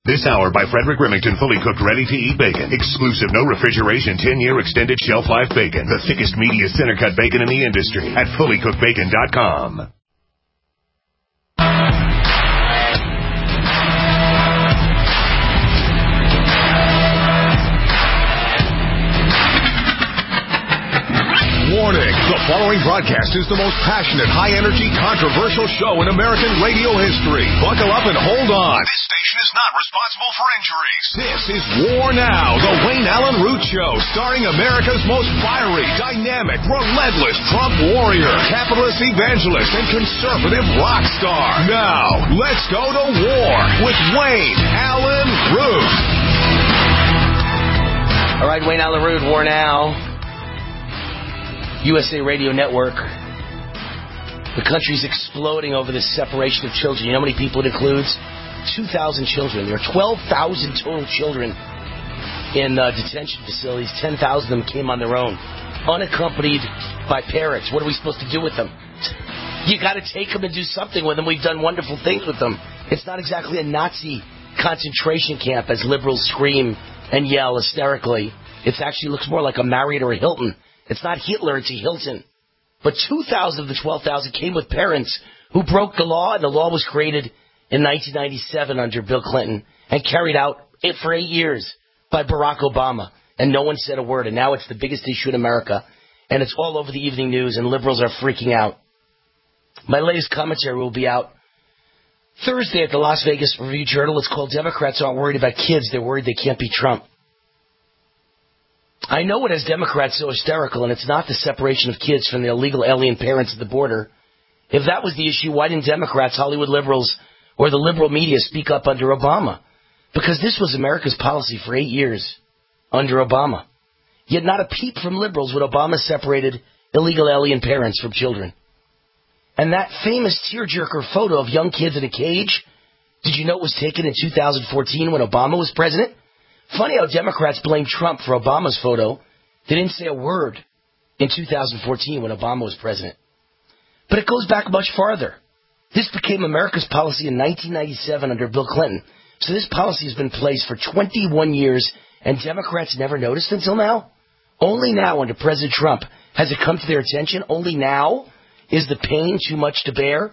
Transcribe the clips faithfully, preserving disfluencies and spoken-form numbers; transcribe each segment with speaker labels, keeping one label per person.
Speaker 1: This hour by Frederick Remington, fully cooked, ready-to-eat bacon. Exclusive, no refrigeration, ten-year extended shelf life bacon. The thickest, meatiest center-cut bacon in the industry at fully cooked bacon dot com.
Speaker 2: Warning, the following broadcast is the most passionate, high-energy, controversial show in American radio history. Buckle up and hold on. This station is not responsible for injuries. This is War Now, the Wayne Allen Root Show, starring America's most fiery, dynamic, relentless Trump warrior, capitalist evangelist, and conservative rock star. Now, let's go to war with Wayne Allen Root.
Speaker 3: All right, Wayne Allen Root, War Now. U S A Radio Network. The country's exploding over this separation of children. You know how many people it includes? two thousand children. There are twelve thousand total children in uh, detention facilities. ten thousand of them came on their own, unaccompanied by parents. What are we supposed to do with them? You got to take them and do something with them. We've done wonderful things with them. It's not exactly a Nazi concentration camp, as liberals scream and yell hysterically. It actually looks more like a Marriott or a Hilton. It's not Hitler, it's a Hilton. But two thousand of the twelve thousand came with parents who broke the law, and the law was created in nineteen ninety-seven under Bill Clinton and carried out for eight years by Barack Obama. And no one said a word, and now it's the biggest issue in America, and it's all over the evening news, and liberals are freaking out. My latest commentary will be out Thursday at the Las Vegas Review-Journal. It's called Democrats Aren't Worried About Kids, They're Worried They Can't Beat Trump. I know what has Democrats so hysterical, and it's not the separation of kids from the illegal alien parents at the border. If that was the issue, why didn't Democrats, Hollywood liberals, or the liberal media speak up under Obama? Because this was America's policy for eight years under Obama. Yet not a peep from liberals when Obama separated illegal alien parents from children. And that famous tearjerker photo of young kids in a cage, did you know it was taken in two thousand fourteen when Obama was president? Funny how Democrats blame Trump for Obama's photo. They didn't say a word in two thousand fourteen when Obama was president. But it goes back much farther. This became America's policy in nineteen ninety-seven under Bill Clinton. So this policy has been in place for twenty-one years, and Democrats never noticed until now? Only now, under President Trump, has it come to their attention? Only now is the pain too much to bear?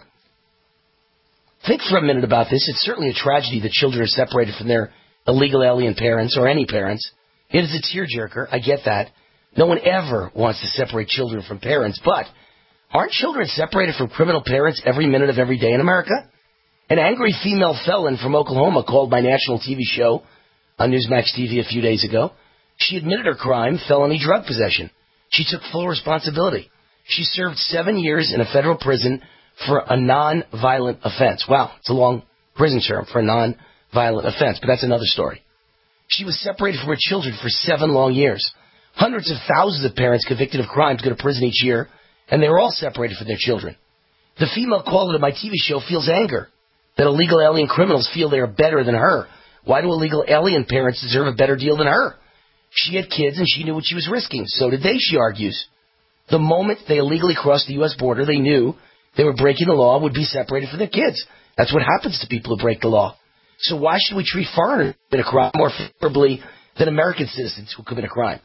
Speaker 3: Think for a minute about this. It's certainly a tragedy that children are separated from their illegal alien parents, or any parents. It is a tearjerker, I get that. No one ever wants to separate children from parents, but aren't children separated from criminal parents every minute of every day in America? An angry female felon from Oklahoma called my national T V show on Newsmax T V a few days ago. She admitted her crime, felony drug possession. She took full responsibility. She served seven years in a federal prison for a non-violent offense. Wow, it's a long prison term for a non violent offense, but that's another story. She was separated from her children for seven long years. Hundreds of thousands of parents convicted of crimes go to prison each year, and they were all separated from their children. The female caller to my T V show feels anger that illegal alien criminals feel they are better than her. Why do illegal alien parents deserve a better deal than her? She had kids, and she knew what she was risking. So did they, she argues. The moment they illegally crossed the U S border, they knew they were breaking the law, would be separated from their kids. That's what happens to people who break the law. So why should we treat foreigners who commit a crime more favorably than American citizens who commit a crime?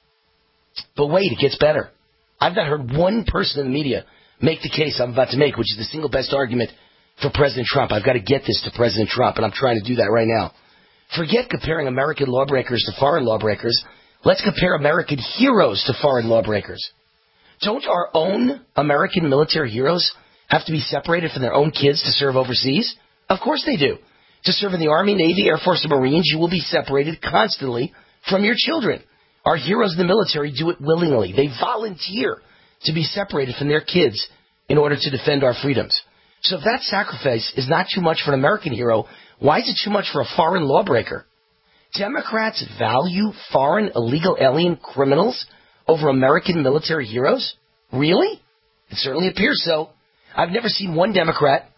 Speaker 3: But wait, it gets better. I've not heard one person in the media make the case I'm about to make, which is the single best argument for President Trump. I've got to get this to President Trump, and I'm trying to do that right now. Forget comparing American lawbreakers to foreign lawbreakers. Let's compare American heroes to foreign lawbreakers. Don't our own American military heroes have to be separated from their own kids to serve overseas? Of course they do. To serve in the Army, Navy, Air Force, and Marines, you will be separated constantly from your children. Our heroes in the military do it willingly. They volunteer to be separated from their kids in order to defend our freedoms. So if that sacrifice is not too much for an American hero, why is it too much for a foreign lawbreaker? Democrats value foreign illegal alien criminals over American military heroes? Really? It certainly appears so. I've never seen one Democrat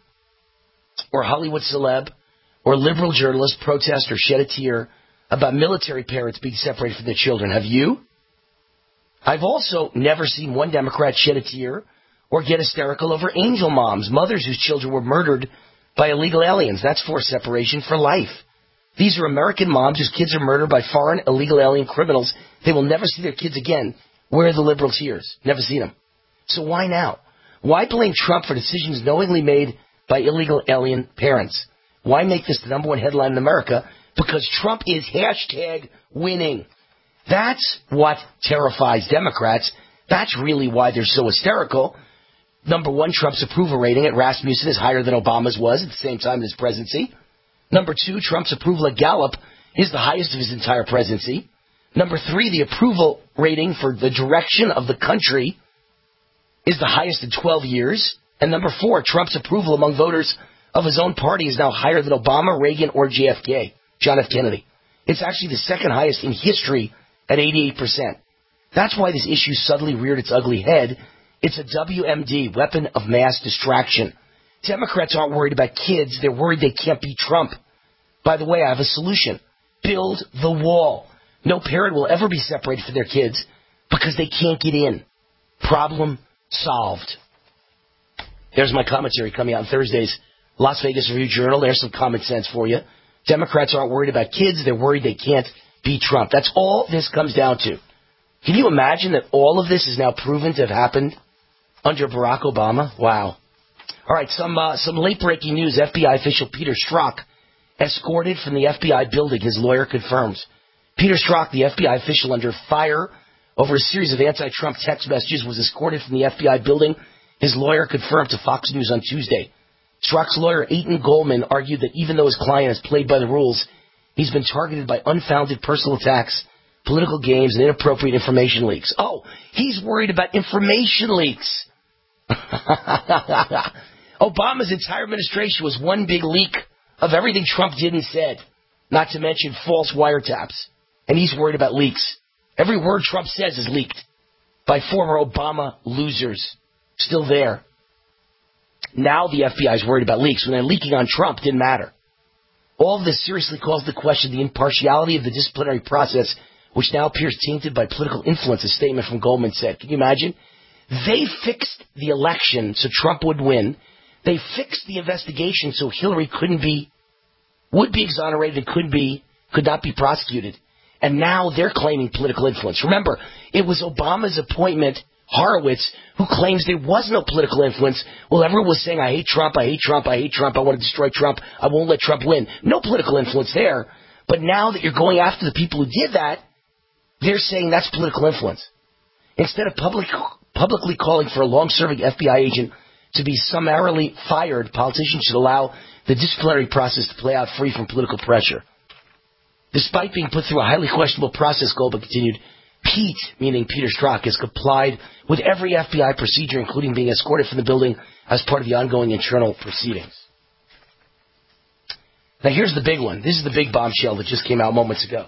Speaker 3: or Hollywood celeb or liberal journalist protest or shed a tear about military parents being separated from their children. Have you? I've also never seen one Democrat shed a tear or get hysterical over angel moms, mothers whose children were murdered by illegal aliens. That's forced separation for life. These are American moms whose kids are murdered by foreign illegal alien criminals. They will never see their kids again. Where are the liberals' hears? Never seen them. So why now? Why blame Trump for decisions knowingly made by illegal alien parents? Why make this the number one headline in America? Because Trump is hashtag winning. That's what terrifies Democrats. That's really why they're so hysterical. Number one, Trump's approval rating at Rasmussen is higher than Obama's was at the same time in his presidency. Number two, Trump's approval at Gallup is the highest of his entire presidency. Number three, the approval rating for the direction of the country is the highest in twelve years. And number four, Trump's approval among voters of his own party is now higher than Obama, Reagan, or J F K, John F. Kennedy. It's actually the second highest in history at eighty-eight percent. That's why this issue suddenly reared its ugly head. It's a W M D, weapon of mass distraction. Democrats aren't worried about kids. They're worried they can't beat Trump. By the way, I have a solution. Build the wall. No parent will ever be separated from their kids because they can't get in. Problem solved. There's my commentary coming out on Thursday's Las Vegas Review-Journal. There's some common sense for you. Democrats aren't worried about kids. They're worried they can't beat Trump. That's all this comes down to. Can you imagine that all of this is now proven to have happened under Barack Obama? Wow. All right, some uh, some late-breaking news. F B I official Peter Strzok escorted from the F B I building, his lawyer confirms. Peter Strzok, the F B I official under fire over a series of anti-Trump text messages, was escorted from the F B I building. His lawyer confirmed to Fox News on Tuesday. Strzok's lawyer, Aiton Goldman, argued that even though his client has played by the rules, he's been targeted by unfounded personal attacks, political games, and inappropriate information leaks. Oh, he's worried about information leaks. Obama's entire administration was one big leak of everything Trump did and said, not to mention false wiretaps. And he's worried about leaks. Every word Trump says is leaked by former Obama losers. Still there. Now the F B I is worried about leaks. When they're leaking on Trump, didn't matter. All of this seriously calls into question the impartiality of the disciplinary process, which now appears tainted by political influence, a statement from Goldman said. Can you imagine? They fixed the election so Trump would win. They fixed the investigation so Hillary couldn't be, would be exonerated and could be, could not be prosecuted. And now they're claiming political influence. Remember, it was Obama's appointment, Horowitz, who claims there was no political influence. Well, everyone was saying, I hate Trump, I hate Trump, I hate Trump, I want to destroy Trump, I won't let Trump win. No political influence there. But now that you're going after the people who did that, they're saying that's political influence. Instead of public, publicly calling for a long-serving F B I agent to be summarily fired, politicians should allow the disciplinary process to play out free from political pressure. Despite being put through a highly questionable process, Goldman continued, Pete, meaning Peter Strzok, has complied with every F B I procedure, including being escorted from the building as part of the ongoing internal proceedings. Now here's the big one. This is the big bombshell that just came out moments ago.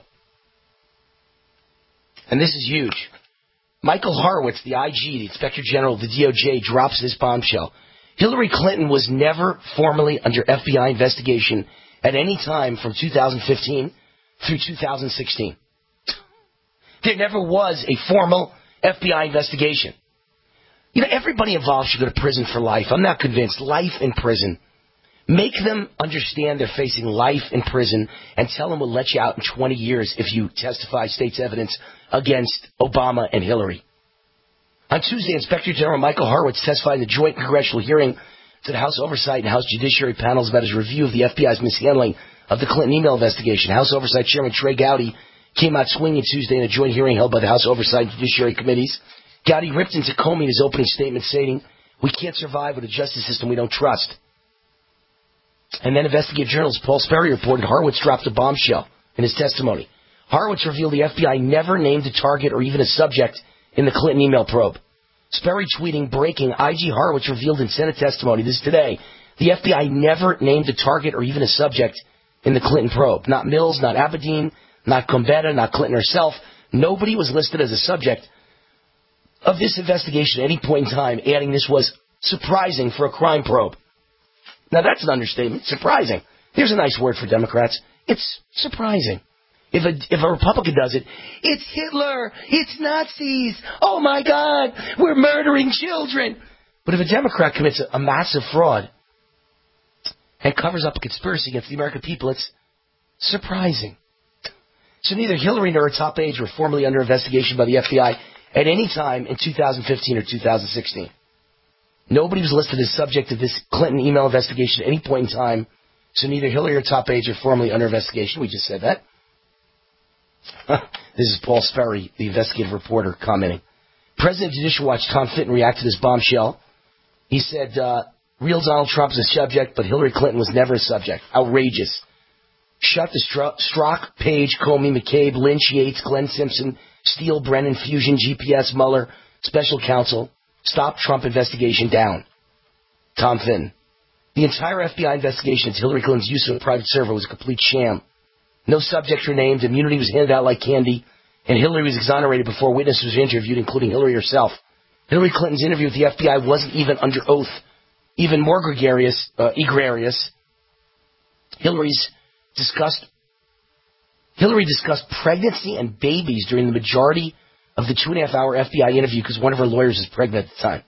Speaker 3: And this is huge. Michael Horowitz, the I G, the Inspector General of the D O J, drops this bombshell. Hillary Clinton was never formally under F B I investigation at any time from two thousand fifteen through two thousand sixteen. There never was a formal F B I investigation. You know, everybody involved should go to prison for life. I'm not convinced. Life in prison. Make them understand they're facing life in prison and tell them we'll let you out in twenty years if you testify state's evidence against Obama and Hillary. On Tuesday, Inspector General Michael Horowitz testified in the joint congressional hearing to the House Oversight and House Judiciary panels about his review of the F B I's mishandling of the Clinton email investigation. House Oversight Chairman Trey Gowdy came out swinging Tuesday in a joint hearing held by the House Oversight and Judiciary Committees. Gowdy ripped into Comey in his opening statement, stating, "We can't survive with a justice system we don't trust." And then investigative journalist Paul Sperry reported Horowitz dropped a bombshell in his testimony. Horowitz revealed the F B I never named a target or even a subject in the Clinton email probe. Sperry tweeting, breaking, I G Horowitz revealed in Senate testimony, this is today, the F B I never named a target or even a subject in the Clinton probe. Not Mills, not Abedin, not Gambetta, not Clinton herself. Nobody was listed as a subject of this investigation at any point in time, adding this was surprising for a crime probe. Now that's an understatement. Surprising. Here's a nice word for Democrats. It's surprising. If a, if a Republican does it, it's Hitler, it's Nazis, oh my God, we're murdering children. But if a Democrat commits a, a massive fraud and covers up a conspiracy against the American people, it's Surprising. So neither Hillary nor her top aides were formally under investigation by the F B I at any time in two thousand fifteen or two thousand sixteen. Nobody was listed as subject of this Clinton email investigation at any point in time, so neither Hillary or top aides are formally under investigation. We just said that. This is Paul Sperry, the investigative reporter, commenting. President of Judicial Watch Tom Fitton reacted to this bombshell. He said, uh, real Donald Trump is a subject, but Hillary Clinton was never a subject. Outrageous. Shut the Stro- Strzok, Page, Comey, McCabe, Lynch, Yates, Glenn Simpson, Steele, Brennan, Fusion, G P S, Mueller, Special Counsel. Stop Trump investigation down. Tom Fitton. The entire F B I investigation into Hillary Clinton's use of a private server was a complete sham. No subjects were named, immunity was handed out like candy, and Hillary was exonerated before witnesses were interviewed, including Hillary herself. Hillary Clinton's interview with the F B I wasn't even under oath. Even more gregarious, uh, egregious, Hillary's discussed, Hillary discussed pregnancy and babies during the majority of the two and a half hour F B I interview because one of her lawyers was pregnant at the time.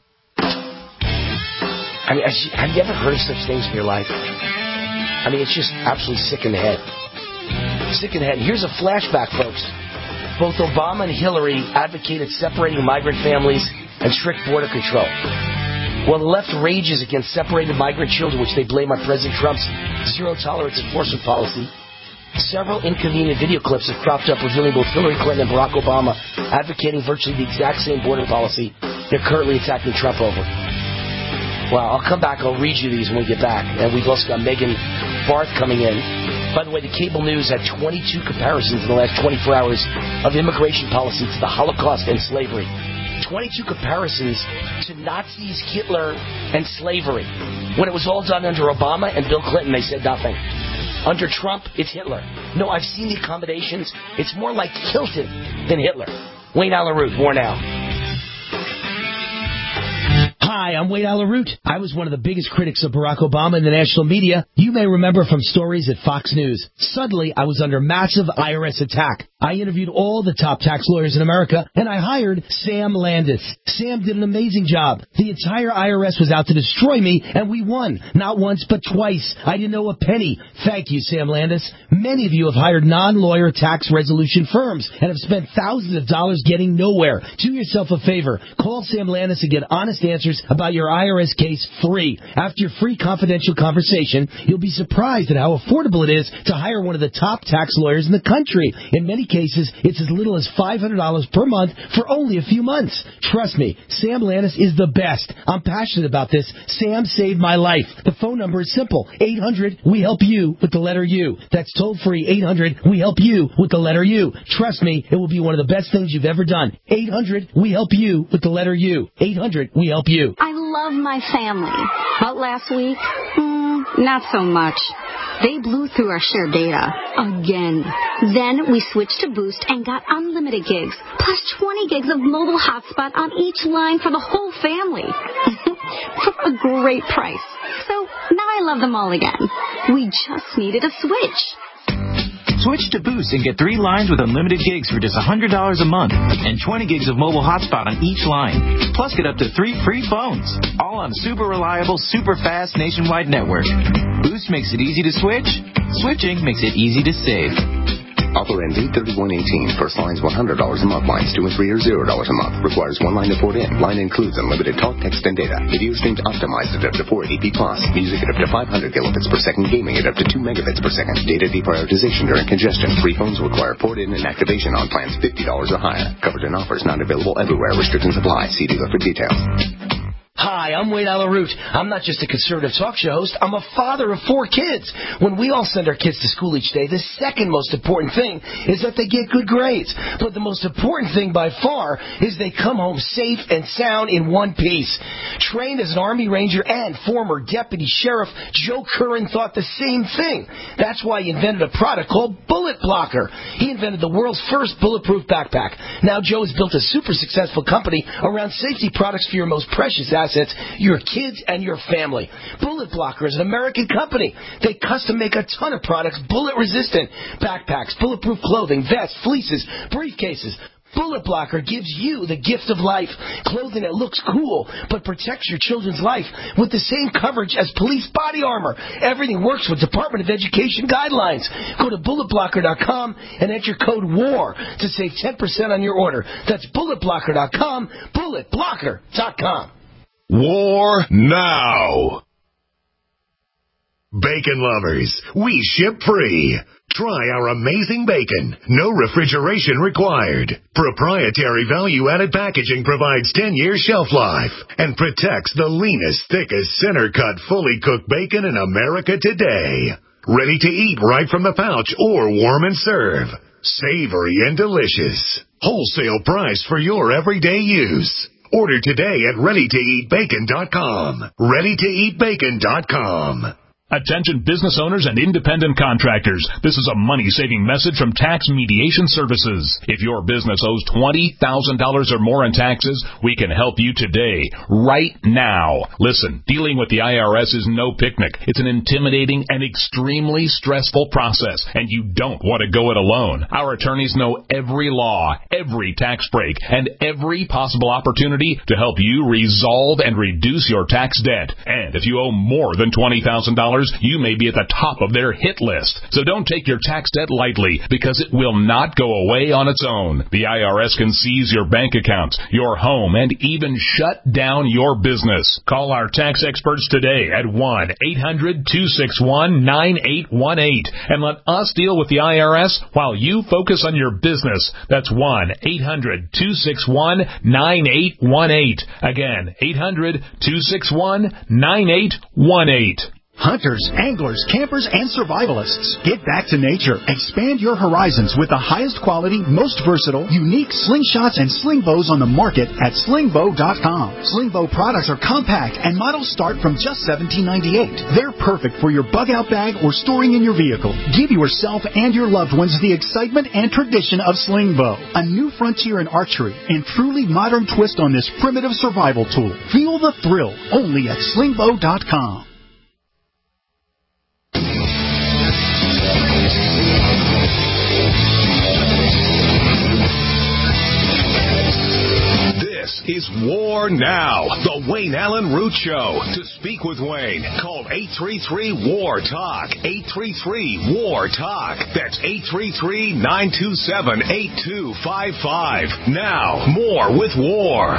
Speaker 3: I mean, have you ever heard of such things in your life? I mean, it's just absolutely sick in the head. Sick in the head. Here's a flashback, folks. Both Obama and Hillary advocated separating migrant families and strict border control. While the left rages against separated migrant children, which they blame on President Trump's zero-tolerance enforcement policy, several inconvenient video clips have cropped up revealing both Hillary Clinton and Barack Obama advocating virtually the exact same border policy they're currently attacking Trump over. Well, I'll come back. I'll read you these when we get back. And we've also got Megan Barth coming in. By the way, the cable news had twenty-two comparisons in the last twenty-four hours of immigration policy to the Holocaust and slavery. twenty-two comparisons to Nazis, Hitler, and slavery. When it was all done under Obama and Bill Clinton, they said nothing. Under Trump, it's Hitler. No, I've seen the accommodations. It's more like Hilton than Hitler. Wayne Allyn Root, more now.
Speaker 4: Hi, I'm Wade Alaroot. I was one of the biggest critics of Barack Obama in the national media. You may remember from stories at Fox News. Suddenly, I was under massive I R S attack. I interviewed all the top tax lawyers in America, and I hired Sam Landis. Sam did an amazing job. The entire I R S was out to destroy me, and we won. Not once, but twice. I didn't owe a penny. Thank you, Sam Landis. Many of you have hired non-lawyer tax resolution firms and have spent thousands of dollars getting nowhere. Do yourself a favor. Call Sam Landis and get honest answers about your I R S case free. After your free confidential conversation, you'll be surprised at how affordable it is to hire one of the top tax lawyers in the country. In many cases, it's as little as five hundred dollars per month for only a few months. Trust me, Sam Landis is the best. I'm passionate about this. Sam saved my life. The phone number is simple. eight hundred we help you with the letter U. That's toll free. eight hundred we help you with the letter U. Trust me, it will be one of the best things you've ever done. eight hundred we help you with the letter U. eight hundred we help you.
Speaker 5: I love my family, but last week, mm, not so much. They blew through our shared data again. Then we switched to Boost and got unlimited gigs, plus twenty gigs of mobile hotspot on each line for the whole family. For a great price. So now I love them all again. We just needed a switch.
Speaker 6: Switch to Boost and get three lines with unlimited gigs for just one hundred dollars a month and twenty gigs of mobile hotspot on each line. Plus, get up to three free phones, all on a super reliable, super fast nationwide network. Boost makes it easy to switch. Switching makes it easy to save.
Speaker 7: Offer ends eight thirty-one eighteen. First line's one hundred dollars a month. Lines two and three are zero dollars a month. Requires one line to port in. Line includes unlimited talk, text, and data. Video streams optimized at up to four eighty p plus. Music at up to five hundred kilobits per second. Gaming at up to two megabits per second. Data deprioritization during congestion. Free phones require port in and activation on plans fifty dollars or higher. Covered in offers not available everywhere. Restrictions apply. See dealer for details.
Speaker 3: Hi, I'm Wade Alaroot. I'm not just a conservative talk show host. I'm a father of four kids. When we all send our kids to school each day, the second most important thing is that they get good grades. But the most important thing by far is they come home safe and sound in one piece. Trained as an Army Ranger and former Deputy Sheriff, Joe Curran thought the same thing. That's why he invented a product called Bullet Blocker. He invented the world's first bulletproof backpack. Now Joe has built a super successful company around safety products for your most precious assets. Assets, your kids, and your family. Bullet Blocker is an American company. They custom make a ton of products bullet resistant. Backpacks, bulletproof clothing, vests, fleeces, briefcases.
Speaker 4: Bullet Blocker gives you the gift of life. Clothing that looks cool, but protects your children's life with the same coverage as police body armor. Everything works with Department of Education guidelines. Go to bullet blocker dot com and enter code WAR to save ten percent on your order. That's bullet blocker dot com, bullet blocker dot com.
Speaker 2: War now.
Speaker 1: Bacon lovers, we ship free. Try our amazing bacon. No refrigeration required. Proprietary value-added packaging provides ten years shelf life and protects the leanest, thickest, center-cut, fully cooked bacon in America today. Ready to eat right from the pouch or warm and serve. Savory and delicious. Wholesale price for your everyday use. Order today at ready to eat bacon dot com. ready to eat bacon dot com.
Speaker 8: Attention business owners and independent contractors. This is a money-saving message from Tax Mediation Services. If your business owes twenty thousand dollars or more in taxes, we can help you today, right now. Listen, dealing with the I R S is no picnic. It's an intimidating and extremely stressful process, and you don't want to go it alone. Our attorneys know every law, every tax break, and every possible opportunity to help you resolve and reduce your tax debt. And if you owe more than twenty thousand dollars, you may be at the top of their hit list. So don't take your tax debt lightly, because it will not go away on its own. The I R S can seize your bank accounts, your home, and even shut down your business. Call our tax experts today at one eight hundred two six one nine eight one eight and let us deal with the I R S while you focus on your business. That's one eight hundred two six one nine eight one eight. Again, eight hundred two six one nine eight one eight.
Speaker 9: Hunters, anglers, campers, and survivalists. Get back to nature. Expand your horizons with the highest quality, most versatile, unique slingshots and sling bows on the market at sling bow dot com. Sling bow products are compact and models start from just seventeen ninety-eight. They're perfect for your bug-out bag or storing in your vehicle. Give yourself and your loved ones the excitement and tradition of sling bow. A new frontier in archery and truly modern twist on this primitive survival tool. Feel the thrill only at sling bow dot com.
Speaker 2: This is War Now, the Wayne Allen Root Show. To speak with Wayne, call eight three three, W A R, TALK. eight three three, W A R, TALK. That's eight three three, nine two seven, eight two five five. Now, more with War.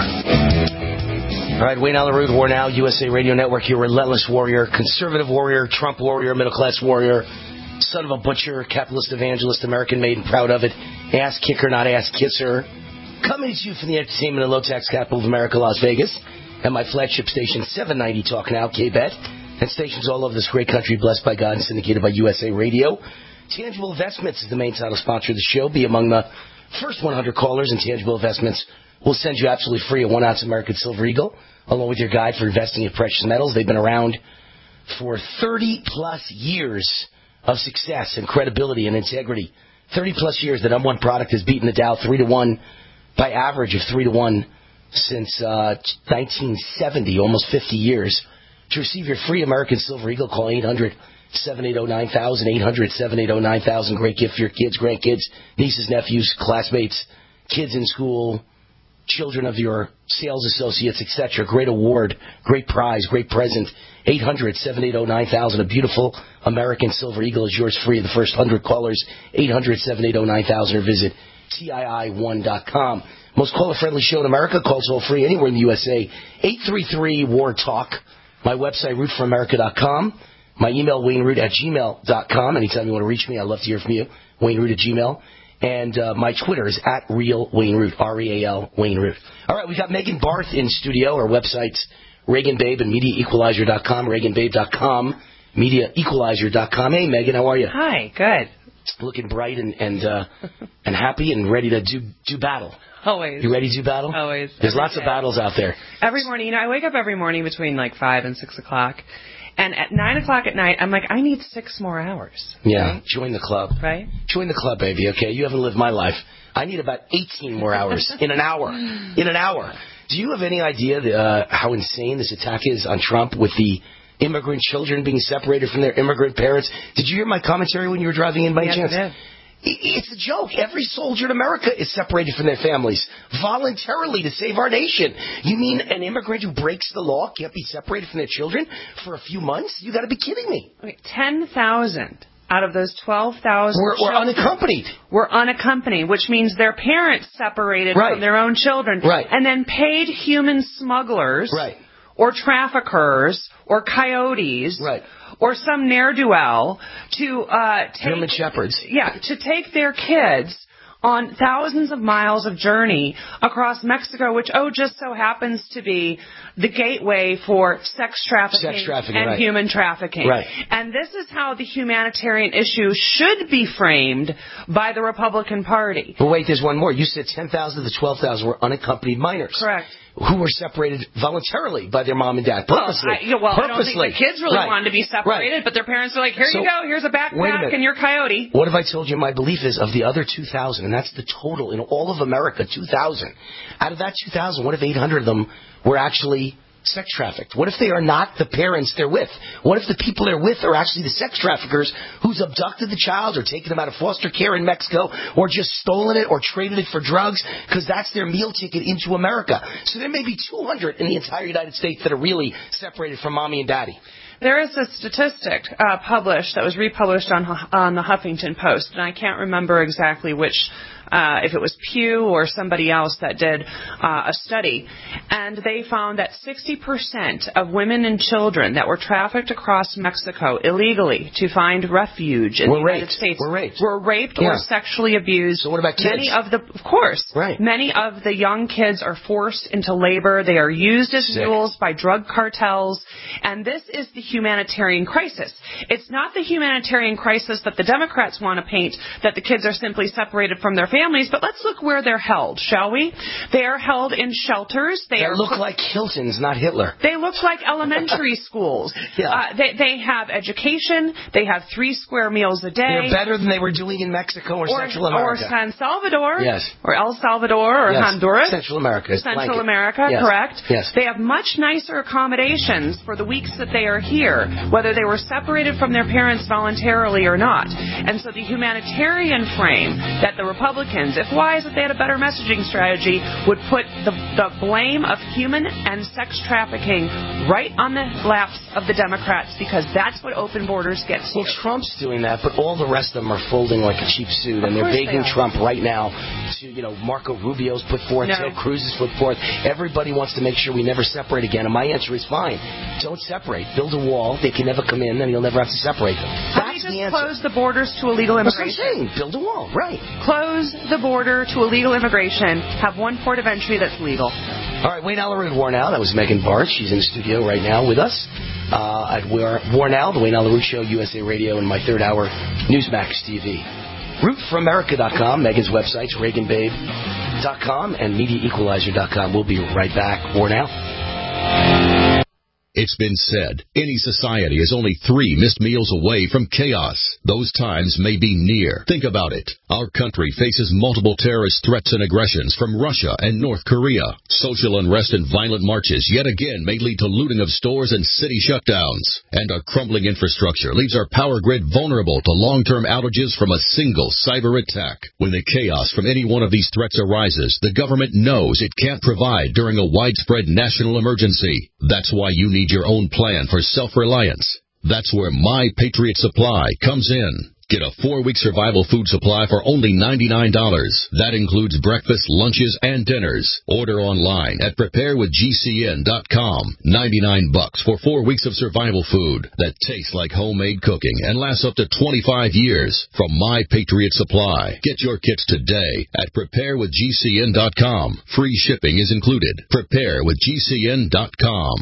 Speaker 3: All right, Wayne Allen Root, War Now, U S A Radio Network, your relentless warrior, conservative warrior, Trump warrior, middle-class warrior, son of a butcher, capitalist evangelist, American made and proud of it, ass kicker, not ass kisser. Coming to you from the entertainment and low-tax capital of America, Las Vegas, and my flagship station, seven ninety Talk Now, K-Bet, and stations all over this great country, blessed by God and syndicated by U S A Radio. Tangible Investments is the main title sponsor of the show. Be among the first one hundred callers, and Tangible Investments will send you absolutely free a one-ounce American Silver Eagle, along with your guide for investing in precious metals. They've been around for thirty-plus years of success and credibility and integrity. thirty-plus years. The number one product has beaten the Dow three to one by average of three to one since uh, nineteen seventy, almost fifty years. To receive your free American Silver Eagle, call eight hundred, seven eight zero, nine thousand, eight hundred, seven eight zero, nine thousand. Great gift for your kids, grandkids, nieces, nephews, classmates, kids in school, children of your sales associates, et cetera. Great award, great prize, great present. eight hundred, seven eight zero, nine thousand. A beautiful American Silver Eagle is yours free. The first one hundred callers, eight hundred, seven eight zero, nine thousand, or visit T I I one dot com. Most caller-friendly show in America. Calls all free anywhere in the U S A. eight three three, W A R, TALK. My website, root for america dot com. My email, wayne root at gmail dot com. Anytime you want to reach me, I'd love to hear from you. Wayne Root at Gmail. And uh, my Twitter is at Real Wayne Root, R E A L, Wayne Root. All right, we got Megan Barth in studio. Our website's Reagan Babe and Media Equalizer dot com, Reagan Babe dot com, Media Equalizer dot com. Hey, Megan, how are you?
Speaker 10: Hi, good.
Speaker 3: Looking bright and and, uh, and happy and ready to do do battle.
Speaker 10: Always.
Speaker 3: You ready to do battle?
Speaker 10: Always.
Speaker 3: There's
Speaker 10: every
Speaker 3: lots
Speaker 10: day.
Speaker 3: of battles out there.
Speaker 10: Every morning. You know, I wake up every morning between like five and six o'clock. And at nine o'clock at night, I'm like, I need six more hours.
Speaker 3: Yeah,
Speaker 10: right?
Speaker 3: Join the club.
Speaker 10: Right?
Speaker 3: Join the club, baby, okay? You haven't lived my life. I need about eighteen more hours in an hour. In an hour. Do you have any idea uh, how insane this attack is on Trump with the immigrant children being separated from their immigrant parents? Did you hear my commentary when you were driving in by
Speaker 10: yes,
Speaker 3: chance?
Speaker 10: I did.
Speaker 3: It's a joke. Every soldier in America is separated from their families voluntarily to save our nation. You mean an immigrant who breaks the law can't be separated from their children for a few months? You got to be kidding me.
Speaker 10: Okay, ten thousand out of those twelve thousand
Speaker 3: were, were unaccompanied.
Speaker 10: Were unaccompanied, which means their parents separated
Speaker 3: right.
Speaker 10: from their own children,
Speaker 3: right.
Speaker 10: and then paid human smugglers,
Speaker 3: right.
Speaker 10: or traffickers, or coyotes.
Speaker 3: Right.
Speaker 10: Or some ne'er-do-well to uh, take
Speaker 3: German shepherds.
Speaker 10: Yeah, to take their kids on thousands of miles of journey across Mexico, which oh just so happens to be the gateway for sex trafficking,
Speaker 3: sex trafficking
Speaker 10: and
Speaker 3: right.
Speaker 10: human trafficking.
Speaker 3: Right.
Speaker 10: And this is how the humanitarian issue should be framed by the Republican Party.
Speaker 3: But wait, there's one more. You said ten thousand of the twelve thousand were unaccompanied minors.
Speaker 10: Correct.
Speaker 3: Who were separated voluntarily by their mom and dad, purposely.
Speaker 10: Well, I, yeah, well,
Speaker 3: purposely.
Speaker 10: I don't think the kids really
Speaker 3: right.
Speaker 10: wanted to be separated, right. but their parents were like, here
Speaker 3: so,
Speaker 10: you go, here's a backpack
Speaker 3: a
Speaker 10: and your coyote.
Speaker 3: What if I told you my belief is of the other two thousand, and that's the total in all of America, two thousand. Out of that two thousand, what if eight hundred of them were actually sex trafficked? What if they are not the parents they're with? What if the people they're with are actually the sex traffickers who's abducted the child or taken them out of foster care in Mexico or just stolen it or traded it for drugs because that's their meal ticket into America? So there may be two hundred in the entire United States that are really separated from mommy and daddy.
Speaker 10: There is a statistic uh, published that was republished on on the Huffington Post, and I can't remember exactly which, uh, if it was Pew or somebody else that did uh, a study, and they found that sixty percent of women and children that were trafficked across Mexico illegally to find refuge in
Speaker 3: were
Speaker 10: the
Speaker 3: raped.
Speaker 10: United States
Speaker 3: were raped,
Speaker 10: were raped
Speaker 3: yeah.
Speaker 10: or sexually abused.
Speaker 3: So what about kids?
Speaker 10: Many of the, of course,
Speaker 3: right.
Speaker 10: many of the young kids are forced into labor. They are used as
Speaker 3: Sick.
Speaker 10: mules by drug cartels, and this is the humanitarian crisis. It's not the humanitarian crisis that the Democrats want to paint, that the kids are simply separated from their families, but let's look where they're held, shall we? They are held in shelters. They
Speaker 3: that
Speaker 10: are
Speaker 3: look like Hiltons, not Hitler.
Speaker 10: They look like elementary schools.
Speaker 3: Yeah.
Speaker 10: Uh, they, they have education. They have three square meals a day.
Speaker 3: They're better than they were doing in Mexico or,
Speaker 10: or
Speaker 3: Central America.
Speaker 10: Or San Salvador.
Speaker 3: Yes.
Speaker 10: Or El Salvador or
Speaker 3: yes.
Speaker 10: Honduras.
Speaker 3: Central America.
Speaker 10: Central
Speaker 3: blanket.
Speaker 10: America,
Speaker 3: yes.
Speaker 10: correct.
Speaker 3: Yes.
Speaker 10: They have much nicer accommodations for the weeks that they are here, whether they were separated from their parents voluntarily or not. And so the humanitarian frame that the Republicans, if wise, if they had a better messaging strategy, would put the, the blame of human and sex trafficking right on the laps of the Democrats, because that's what open borders gets you.
Speaker 3: Well, Trump's doing that, but all the rest of them are folding like a cheap suit, and
Speaker 10: of
Speaker 3: they're begging
Speaker 10: they
Speaker 3: Trump right now to, you know, Marco Rubio's put forth,
Speaker 10: no.
Speaker 3: Ted Cruz has put forth. Everybody wants to make sure we never separate again, and my answer is fine. Don't separate. Build a wall. They can never come in, and you'll never have to separate them.
Speaker 10: How
Speaker 3: That's
Speaker 10: do
Speaker 3: the
Speaker 10: you just
Speaker 3: answer.
Speaker 10: close the borders to illegal immigration?
Speaker 3: That's what I'm saying. Build a wall. Right.
Speaker 10: Close the border to illegal immigration. Have one port of entry that's legal.
Speaker 3: All right, Wayne Allyn War Now. That was Megan Barth. She's in the studio right now with us uh, at War Now, the Wayne Allyn Show, U S A Radio, and my third hour, Newsmax T V. root for america dot com, Megan's website, Reagan Babe dot com, and media equalizer dot com. We'll be right back. War Now.
Speaker 2: It's been said, any society is only three missed meals away from chaos. Those times may be near. Think about it. Our country faces multiple terrorist threats and aggressions from Russia and North Korea. Social unrest and violent marches yet again may lead to looting of stores and city shutdowns. And our crumbling infrastructure leaves our power grid vulnerable to long-term outages from a single cyber attack. When the chaos from any one of these threats arises, the government knows it can't provide during a widespread national emergency. That's why you need your own plan for self-reliance. That's where My Patriot Supply comes in. Get a four-week survival food supply for only ninety-nine dollars. That includes breakfast, lunches, and dinners. Order online at prepare with G C N dot com. ninety-nine bucks for four weeks of survival food that tastes like homemade cooking and lasts up to twenty-five years from My Patriot Supply. Get your kits today at prepare with G C N dot com. Free shipping is included. prepare with G C N dot com.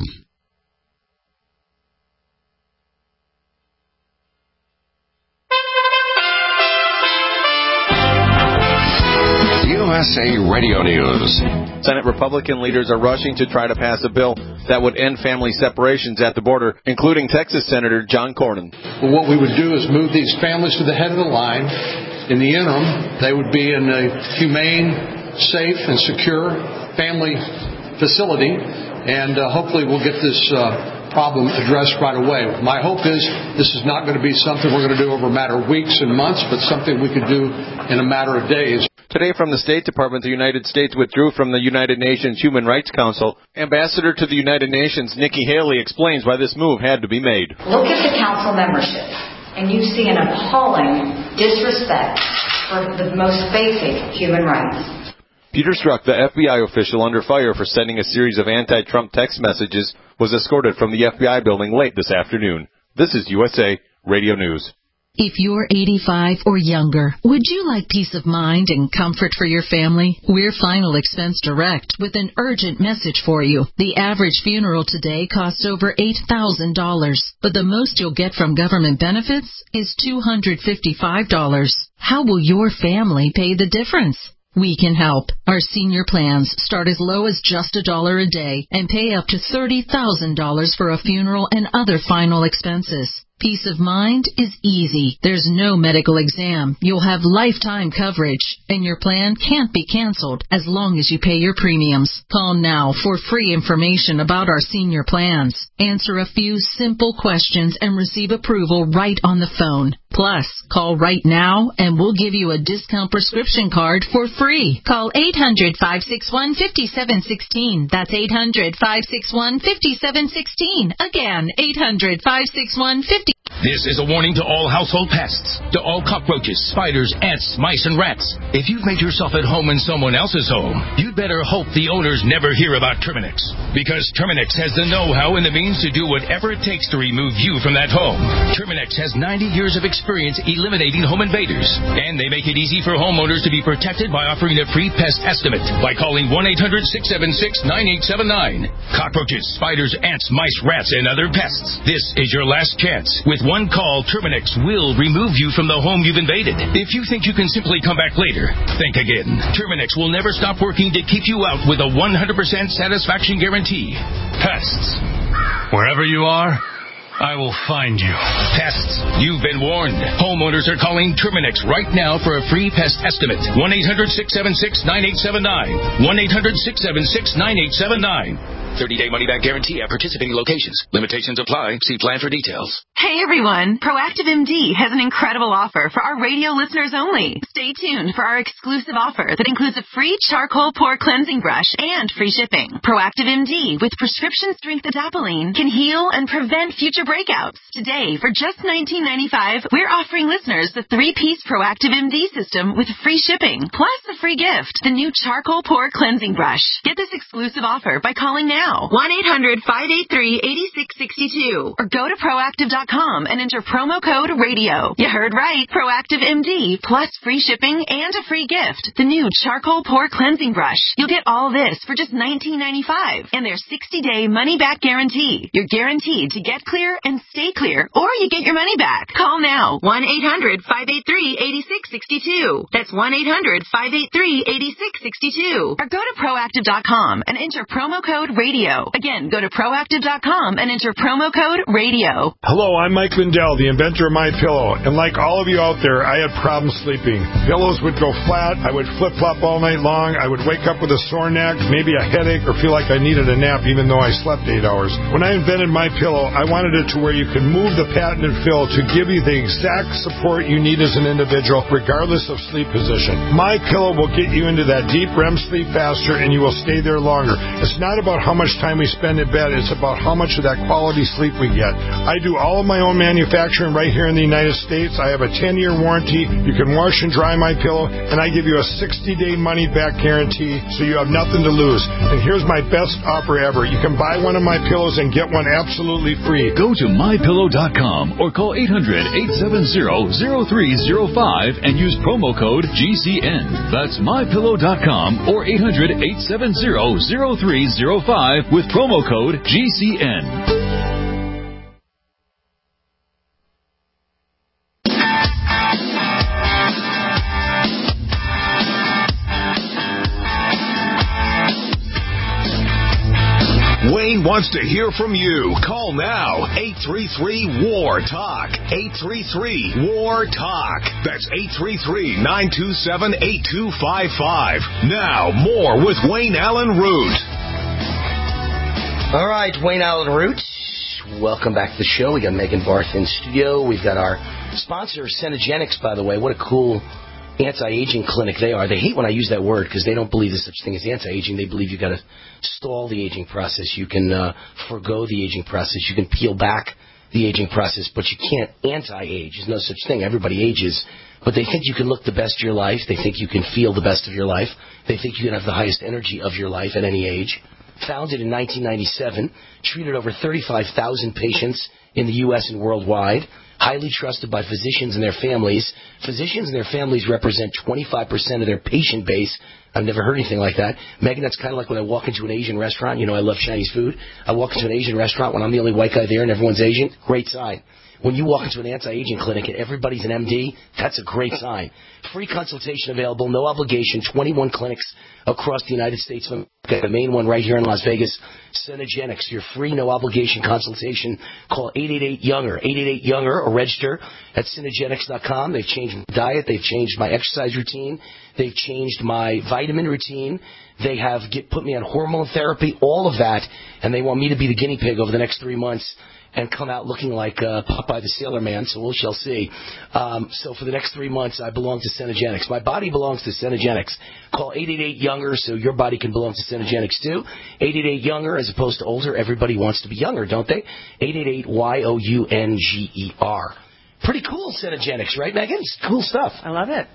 Speaker 2: U S A Radio News.
Speaker 11: Senate Republican leaders are rushing to try to pass a bill that would end family separations at the border, including Texas Senator John Cornyn.
Speaker 12: Well, what we would do is move these families to the head of the line. In the interim, they would be in a humane, safe, and secure family facility, and uh, hopefully we'll get this uh, problem addressed right away. My hope is this is not going to be something we're going to do over a matter of weeks and months, but something we could do in a matter of days.
Speaker 11: Today from the State Department, the United States withdrew from the United Nations Human Rights Council. Ambassador to the United Nations, Nikki Haley, explains why this move had to be made.
Speaker 13: Look at the council membership, and you see an appalling disrespect for the most basic human rights.
Speaker 11: Peter Strzok, the F B I official under fire for sending a series of anti-Trump text messages, was escorted from the F B I building late this afternoon. This is U S A Radio News.
Speaker 14: If you're eighty-five or younger, would you like peace of mind and comfort for your family? We're Final Expense Direct with an urgent message for you. The average funeral today costs over eight thousand dollars, but the most you'll get from government benefits is two hundred fifty-five dollars. How will your family pay the difference? We can help. Our senior plans start as low as just a dollar a day and pay up to thirty thousand dollars for a funeral and other final expenses. Peace of mind is easy. There's no medical exam. You'll have lifetime coverage, and your plan can't be canceled as long as you pay your premiums. Call now for free information about our senior plans. Answer a few simple questions and receive approval right on the phone. Plus, call right now and we'll give you a discount prescription card for free. Call eight hundred, five six one, five seven one six. That's eight hundred, five six one, five seven one six. Again, eight hundred, five six one, five.
Speaker 15: This is a warning to all household pests, to all cockroaches, spiders, ants, mice, and rats. If you've made yourself at home in someone else's home, you'd better hope the owners never hear about Terminix. Because Terminix has the know-how and the means to do whatever it takes to remove you from that home. Terminix has ninety years of experience eliminating home invaders. And they make it easy for homeowners to be protected by offering a free pest estimate by calling one eight hundred, six seven six, nine eight seven nine. Cockroaches, spiders, ants, mice, rats, and other pests. This is your last chance. With one call, Terminix will remove you from the home you've invaded. If you think you can simply come back later, think again. Terminix will never stop working to keep you out with a one hundred percent satisfaction guarantee. Pests.
Speaker 16: Wherever you are, I will find you.
Speaker 15: Pests, you've been warned. Homeowners are calling Terminix right now for a free pest estimate. one eight hundred, six seven six, nine eight seven nine. one eight hundred, six seven six, nine eight seven nine. thirty-day money-back guarantee at participating locations. Limitations apply. See plan for details.
Speaker 17: Hey, everyone. Proactive M D has an incredible offer for our radio listeners only. Stay tuned for our exclusive offer that includes a free charcoal pore cleansing brush and free shipping. Proactive M D with prescription-strength adapalene can heal and prevent future breakouts. Today, for just nineteen ninety-five dollars, we're offering listeners the three-piece Proactive M D system with free shipping, plus a free gift, the new charcoal pore cleansing brush. Get this exclusive offer by calling now, one eight hundred, five eight three, eight six six two, or go to proactive dot com and enter promo code radio. You heard right, Proactive M D, plus free shipping and a free gift, the new charcoal pore cleansing brush. You'll get all this for just nineteen ninety-five dollars and their sixty-day money-back guarantee. You're guaranteed to get clear and stay clear, or you get your money back. Call now, one eight hundred, five eight three, eight six six two. That's one eight hundred, five eight three, eight six six two. Or go to proactive dot com and enter promo code radio. Again, go to proactive dot com and enter promo code radio.
Speaker 18: Hello, I'm Mike Lindell, the inventor of MyPillow. And like all of you out there, I had problems sleeping. Pillows would go flat. I would flip-flop all night long. I would wake up with a sore neck, maybe a headache, or feel like I needed a nap even though I slept eight hours. When I invented MyPillow, I wanted it to where you could move the patented fill to give you the exact support you need as an individual, regardless of sleep position. MyPillow will get you into that deep R E M sleep faster, and you will stay there longer. It's not about how much time we spend in bed. It's about how much of that quality sleep we get. I do all of my own manufacturing right here in the United States. I have a ten-year warranty. You can wash and dry MyPillow, and I give you a sixty-day money-back guarantee, so you have nothing to lose. And here's my best offer ever. You can buy one of my pillows and get one absolutely free.
Speaker 19: Go to my pillow dot com or call eight hundred, eight seven zero, zero three zero five and use promo code G C N. That's my pillow dot com or eight hundred, eight seven zero, zero three zero five with promo code G C N.
Speaker 2: Wayne wants to hear from you. Call now. eight three three, W A R, TALK. eight three three, W A R, TALK. That's eight three three, nine two seven, eight two five five. Now, more with Wayne Allen Root.
Speaker 3: All right, Wayne Allen Root. Welcome back to the show. We got Megan Barth in studio. We've got our sponsor, Cenegenics, by the way. What a cool anti-aging clinic they are. They hate when I use that word because they don't believe there's such thing as anti-aging. They believe you've got to stall the aging process. You can uh, forego the aging process. You can peel back the aging process, but you can't anti-age. There's no such thing. Everybody ages. But they think you can look the best of your life. They think you can feel the best of your life. They think you can have the highest energy of your life at any age. Founded in nineteen ninety-seven, treated over thirty-five thousand patients in the U S and worldwide. Highly trusted by physicians and their families. Physicians and their families represent twenty-five percent of their patient base. I've never heard anything like that. Megan, that's kind of like when I walk into an Asian restaurant. You know, I love Chinese food. I walk into an Asian restaurant when I'm the only white guy there and everyone's Asian. Great sign. When you walk into an anti-aging clinic and everybody's an M D, that's a great sign. Free consultation available, no obligation, twenty-one clinics across the United States. The main one right here in Las Vegas, Cenegenics. Your free, no obligation consultation. Call eight eight eight, younger, eight eight eight, younger, or register at Cenegenics dot com. They've changed my diet. They've changed my exercise routine. They've changed my vitamin routine. They have get, put me on hormone therapy, all of that, and they want me to be the guinea pig over the next three months and come out looking like uh, Popeye the Sailor Man, so we shall see. Um, so for the next three months, I belong to Cenegenics. My body belongs to Cenegenics. Call eight eight eight, younger, so your body can belong to Cenegenics too. eight eight eight, younger, as opposed to older. Everybody wants to be younger, don't they? eight eight eight, Y O U N G E R. Pretty cool, Cenegenics, right, Megan? It's cool stuff.
Speaker 10: I love it.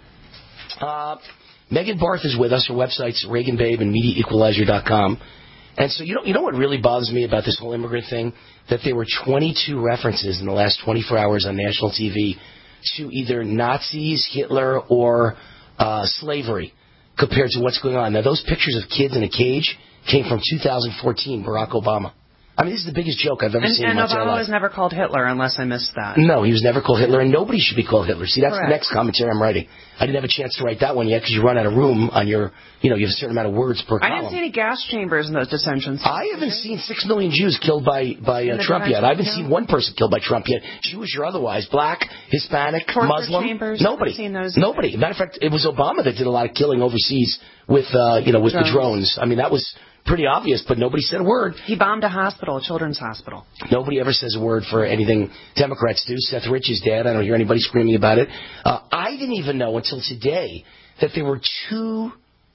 Speaker 3: Uh, Megan Barth is with us. Her website's Reagan Babe and Media Equalizer dot com. And so you know, you know what really bothers me about this whole immigrant thing? That there were twenty-two references in the last twenty-four hours on national T V to either Nazis, Hitler, or uh, slavery compared to what's going on. Now, those pictures of kids in a cage came from two thousand fourteen, Barack Obama. I mean, this is the biggest joke I've ever
Speaker 10: and,
Speaker 3: seen
Speaker 10: and
Speaker 3: in my
Speaker 10: Obama
Speaker 3: life.
Speaker 10: was never called Hitler, unless I missed that.
Speaker 3: No, he was never called Hitler, and nobody should be called Hitler. See, that's
Speaker 10: Correct.
Speaker 3: the next commentary I'm writing. I didn't have a chance to write that one yet because you run out of room on your, you know, you have a certain amount of words per
Speaker 10: I
Speaker 3: column.
Speaker 10: didn't see any gas chambers in those detention centers.
Speaker 3: I haven't seen six million Jews killed by, by uh, Trump yet. I haven't seen one person killed by Trump yet, Jewish or otherwise, black, Hispanic,
Speaker 10: Torture
Speaker 3: Muslim.
Speaker 10: chambers,
Speaker 3: Nobody.
Speaker 10: seen those
Speaker 3: Nobody. Matter of fact, it was Obama that did a lot of killing overseas with, uh, you know, with
Speaker 10: Drones.
Speaker 3: the drones. I mean, that was pretty obvious, but nobody said a word.
Speaker 10: He bombed a hospital, a children's hospital.
Speaker 3: Nobody ever says a word for anything Democrats do. Seth Rich is dead. I don't hear anybody screaming about it. Uh, I didn't even know until today that there were two,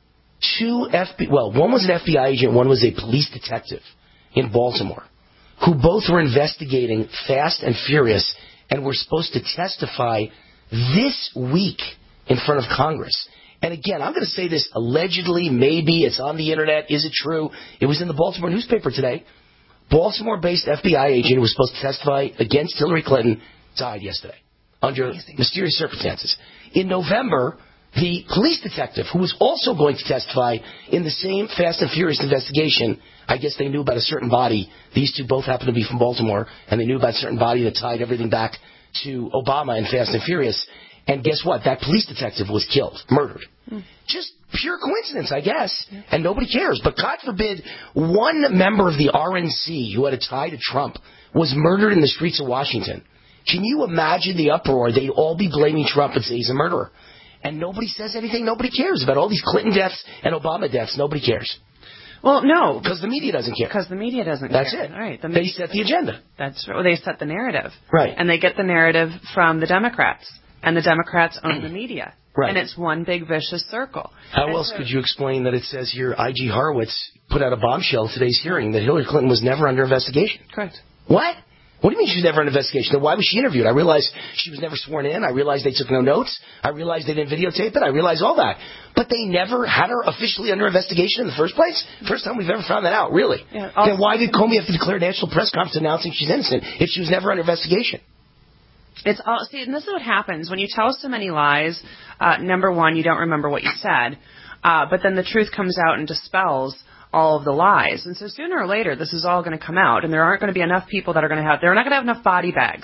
Speaker 3: two F B I, well, one was an F B I agent, one was a police detective in Baltimore, who both were investigating Fast and Furious and were supposed to testify this week in front of Congress. And again, I'm going to say this allegedly, maybe, it's on the internet, is it true? It was in the Baltimore newspaper today. Baltimore-based F B I agent who was supposed to testify against Hillary Clinton died yesterday under Amazing. mysterious circumstances. In November, the police detective who was also going to testify in the same Fast and Furious investigation, I guess they knew about a certain body. These two both happened to be from Baltimore, and they knew about a certain body that tied everything back to Obama and Fast and Furious. And guess what? That police detective was killed, murdered. Mm. Just pure coincidence, I guess. Yeah. And nobody cares. But God forbid, one member of the R N C who had a tie to Trump was murdered in the streets of Washington. Can you imagine the uproar? They'd all be blaming Trump and say he's a murderer. And nobody says anything. Nobody cares about all these Clinton deaths and Obama deaths. Nobody cares.
Speaker 10: Well, no.
Speaker 3: Because the media doesn't care.
Speaker 10: Because the media doesn't
Speaker 3: That's
Speaker 10: care.
Speaker 3: That's it.
Speaker 10: Right. The
Speaker 3: they set the agenda.
Speaker 10: That's right. Well, they set the narrative.
Speaker 3: Right.
Speaker 10: And they get the narrative from the Democrats. And the Democrats own the media.
Speaker 3: Right.
Speaker 10: And it's one big vicious circle.
Speaker 3: How
Speaker 10: and
Speaker 3: else
Speaker 10: so,
Speaker 3: could you explain that it says here I G Horowitz put out a bombshell in today's hearing that Hillary Clinton was never under investigation?
Speaker 10: Correct.
Speaker 3: What? What do you mean she was never under investigation? Then why was she interviewed? I realized she was never sworn in. I realized they took no notes. I realized they didn't videotape it. I realized all that. But they never had her officially under investigation in the first place? First time we've ever found that out, really.
Speaker 10: Yeah,
Speaker 3: then why did Comey have to declare a national press conference announcing she's innocent if she was never under investigation?
Speaker 10: It's all, see, and this is what happens. When you tell so many lies, uh, number one, you don't remember what you said. Uh, but then the truth comes out and dispels all of the lies. And so sooner or later, this is all going to come out. And there aren't going to be enough people that are going to have, they're not going to have enough body bags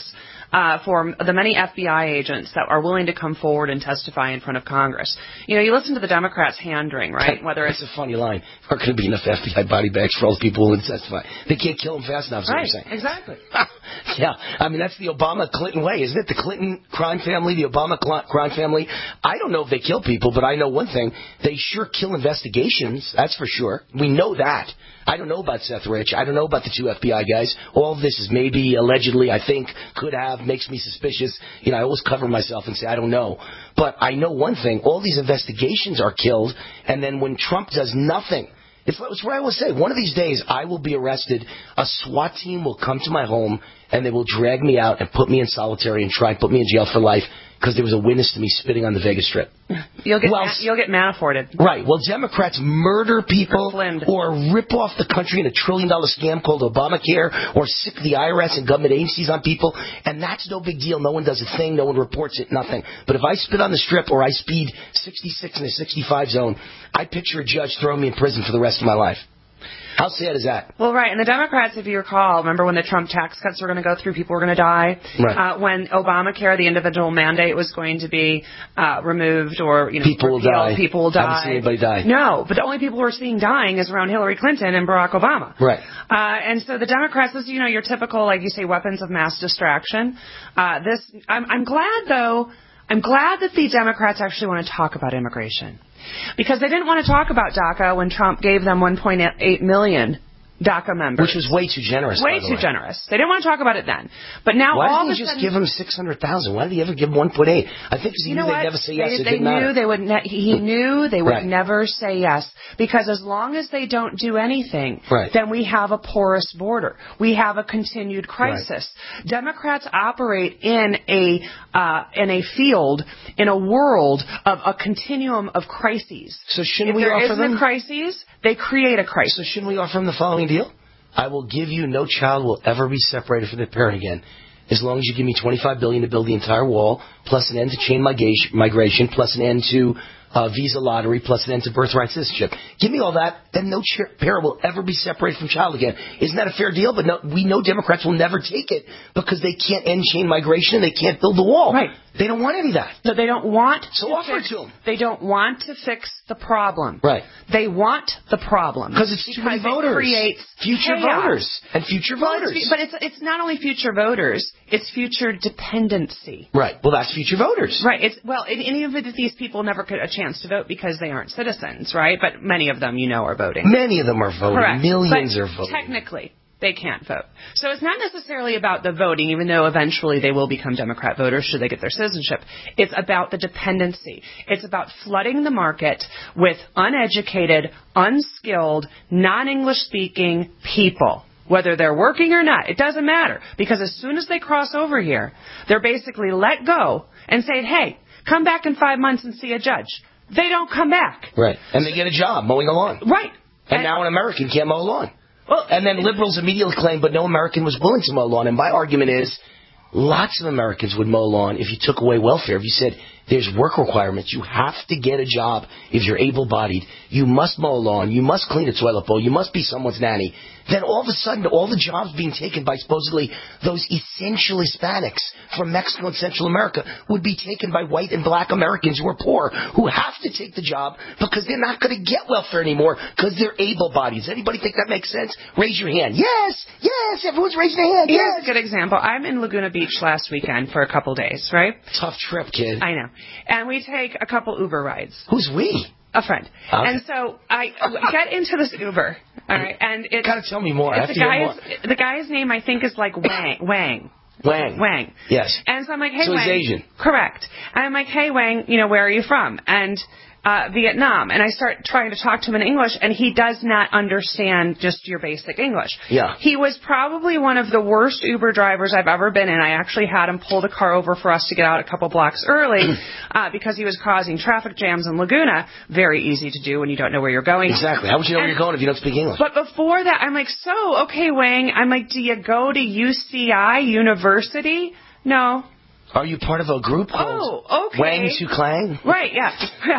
Speaker 10: uh, for the many F B I agents that are willing to come forward and testify in front of Congress. You know, you listen to the Democrats hand-wring, right? Whether it's
Speaker 3: That's a funny line. There aren't going to be enough F B I body bags for all the people willing to testify. They can't kill them fast enough, is
Speaker 10: right,
Speaker 3: what you're saying.
Speaker 10: Exactly.
Speaker 3: Yeah, I mean, that's the Obama-Clinton way, isn't it? The Clinton crime family, the Obama crime family. I don't know if they kill people, but I know one thing. They sure kill investigations, that's for sure. We know that. I don't know about Seth Rich. I don't know about the two F B I guys. All of this is maybe, allegedly, I think, could have, makes me suspicious. You know, I always cover myself and say, I don't know. But I know one thing. All these investigations are killed, and then when Trump does nothing, it's, it's what I will say. One of these days, I will be arrested. A SWAT team will come to my home, and they will drag me out and put me in solitary and try and put me in jail for life because there was a witness to me spitting on the Vegas Strip.
Speaker 10: You'll get
Speaker 3: well,
Speaker 10: ma- you'll get Manaforted.
Speaker 3: Right. Well, Democrats murder people or rip off the country in a trillion-dollar scam called Obamacare or sick the I R S and government agencies on people, and that's no big deal. No one does a thing. No one reports it. Nothing. But if I spit on the Strip or I speed sixty-six in a sixty-five zone, I picture a judge throwing me in prison for the rest of my life. How sad is that?
Speaker 10: Well, right. And the Democrats, if you recall, remember when the Trump tax cuts were going to go through, people were going to die?
Speaker 3: Right.
Speaker 10: Uh, when Obamacare, the individual mandate, was going to be uh, removed or, you know,
Speaker 3: people will die.
Speaker 10: People will die.
Speaker 3: I haven't seen anybody die.
Speaker 10: No, but the only people we're seeing dying is around Hillary Clinton and Barack Obama.
Speaker 3: Right.
Speaker 10: Uh, and so the Democrats, this is, you know, your typical, like you say, weapons of mass distraction. Uh, this, I'm, I'm glad, though, I'm glad that the Democrats actually want to talk about immigration. Because they didn't want to talk about DACA when Trump gave them one point eight million DACA members.
Speaker 3: Which was way too generous.
Speaker 10: Way
Speaker 3: by the
Speaker 10: too
Speaker 3: way.
Speaker 10: generous. They didn't want to talk about it then. But now
Speaker 3: Why
Speaker 10: all
Speaker 3: did
Speaker 10: of
Speaker 3: he
Speaker 10: a
Speaker 3: just
Speaker 10: sudden,
Speaker 3: give him six hundred thousand? Why did he ever give him one point eight? I think because he
Speaker 10: you
Speaker 3: knew
Speaker 10: know
Speaker 3: they'd
Speaker 10: what?
Speaker 3: never say yes.
Speaker 10: They,
Speaker 3: it
Speaker 10: they
Speaker 3: didn't
Speaker 10: knew
Speaker 3: matter.
Speaker 10: they would. Ne- he knew they would
Speaker 3: Right.
Speaker 10: never say yes, because as long as they don't do anything,
Speaker 3: right.
Speaker 10: then we have a porous border. We have a continued crisis. Right. Democrats operate in a uh, in a field, in a world of a continuum of crises.
Speaker 3: So shouldn't
Speaker 10: if
Speaker 3: we
Speaker 10: there
Speaker 3: offer
Speaker 10: isn't
Speaker 3: them
Speaker 10: a crisis? They create a crisis.
Speaker 3: So shouldn't we offer them the following deal? I will give you, no child will ever be separated from their parent again, as long as you give me twenty-five billion dollars to build the entire wall, plus an end to chain migration, plus an end to uh, visa lottery, plus an end to birthright citizenship. Give me all that, then no ch- parent will ever be separated from child again. Isn't that a fair deal? But no, we know Democrats will never take it because they can't end chain migration and they can't build the wall.
Speaker 10: Right.
Speaker 3: They don't want any of that.
Speaker 10: No, they don't want
Speaker 3: so
Speaker 10: to
Speaker 3: offer
Speaker 10: fix,
Speaker 3: it to them.
Speaker 10: They don't want to fix the problem.
Speaker 3: Right.
Speaker 10: They want the problem.
Speaker 3: Because it's too many voters.
Speaker 10: It creates
Speaker 3: future
Speaker 10: chaos.
Speaker 3: voters. And future
Speaker 10: well,
Speaker 3: voters.
Speaker 10: It's, but it's it's not only future voters, it's future dependency.
Speaker 3: Right. Well, that's future voters.
Speaker 10: Right. It's well, and any of it, these people never get a chance to vote because they aren't citizens, right? But many of them, you know, are voting.
Speaker 3: Many of them are voting.
Speaker 10: Correct.
Speaker 3: Millions
Speaker 10: but
Speaker 3: are voting.
Speaker 10: Technically, they can't vote. So it's not necessarily about the voting, even though eventually they will become Democrat voters should they get their citizenship. It's about the dependency. It's about flooding the market with uneducated, unskilled, non-English speaking people. Whether they're working or not, it doesn't matter. Because as soon as they cross over here, they're basically let go and saying, hey, come back in five months and see a judge. They don't come back.
Speaker 3: Right. And they get a job mowing a lawn.
Speaker 10: Right.
Speaker 3: And,
Speaker 10: and
Speaker 3: now an American can't mow a lawn.
Speaker 10: Well,
Speaker 3: and then liberals immediately claim, but no American was willing to mow a lawn. And my argument is, lots of Americans would mow a lawn if you took away welfare. If you said, there's work requirements. You have to get a job if you're able-bodied. You must mow a lawn. You must clean a toilet bowl. You must be someone's nanny. Then all of a sudden, all the jobs being taken by supposedly those essential Hispanics from Mexico and Central America would be taken by white and black Americans who are poor, who have to take the job because they're not going to get welfare anymore because they're able-bodied. Does anybody think that makes sense? Raise your hand. Yes, yes, everyone's raising their hand.
Speaker 10: Here's
Speaker 3: yes.
Speaker 10: a good example. I'm in Laguna Beach last weekend for a couple days, right?
Speaker 3: Tough trip, kid.
Speaker 10: I know. And we take a couple Uber rides.
Speaker 3: Who's we?
Speaker 10: A friend.
Speaker 3: Okay.
Speaker 10: And so I get into this Uber, all right, and it's...
Speaker 3: Gotta tell me more. I have
Speaker 10: the
Speaker 3: to hear
Speaker 10: guy's,
Speaker 3: more.
Speaker 10: The guy's name, I think, is like Wang. Wang.
Speaker 3: Wang.
Speaker 10: Wang.
Speaker 3: Yes.
Speaker 10: And so I'm like, hey,
Speaker 3: so
Speaker 10: Wang.
Speaker 3: So he's Asian.
Speaker 10: Correct. And I'm like, hey, Wang, you know, where are you from? And... Uh, Vietnam, and I start trying to talk to him in English, and he does not understand just your basic English.
Speaker 3: Yeah.
Speaker 10: He was probably one of the worst Uber drivers I've ever been in. I actually had him pull the car over for us to get out a couple blocks early uh, because he was causing traffic jams in Laguna. Very easy to do when you don't know where you're going.
Speaker 3: Exactly. How would you know
Speaker 10: and,
Speaker 3: where you're going if you don't speak English?
Speaker 10: But before that, I'm like, so, okay, Wang, I'm like, do you go to U C I University? No.
Speaker 3: Are you part of a group called
Speaker 10: oh, okay.
Speaker 3: Wang Su Clang?
Speaker 10: Right, yeah.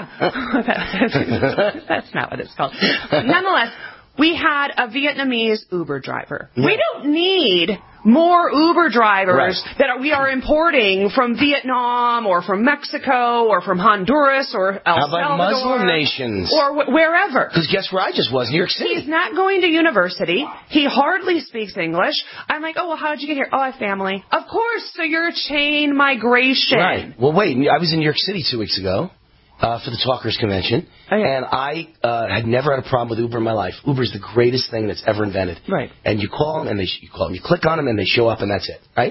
Speaker 10: yeah. That's not what it's called. Nonetheless, we had a Vietnamese Uber driver.
Speaker 3: Yeah.
Speaker 10: We don't need more Uber drivers
Speaker 3: Right.
Speaker 10: that are, we are importing from Vietnam or from Mexico or from Honduras or El
Speaker 3: How about
Speaker 10: Salvador
Speaker 3: Muslim nations?
Speaker 10: or wh- wherever.
Speaker 3: Because guess where I just was? New York City.
Speaker 10: He's not going to university. He hardly speaks English. I'm like, oh, well, how did you get here? Oh, I have family. Of course. So you're a chain migration.
Speaker 3: Right. Well, wait. I was in New York City two weeks ago uh, for the Talkers Convention, and I uh, had never had a problem with Uber in my life. Uber is the greatest thing that's ever invented.
Speaker 10: Right.
Speaker 3: And you call them, and they sh- you call them, you click on them, and they show up, and that's it. Right.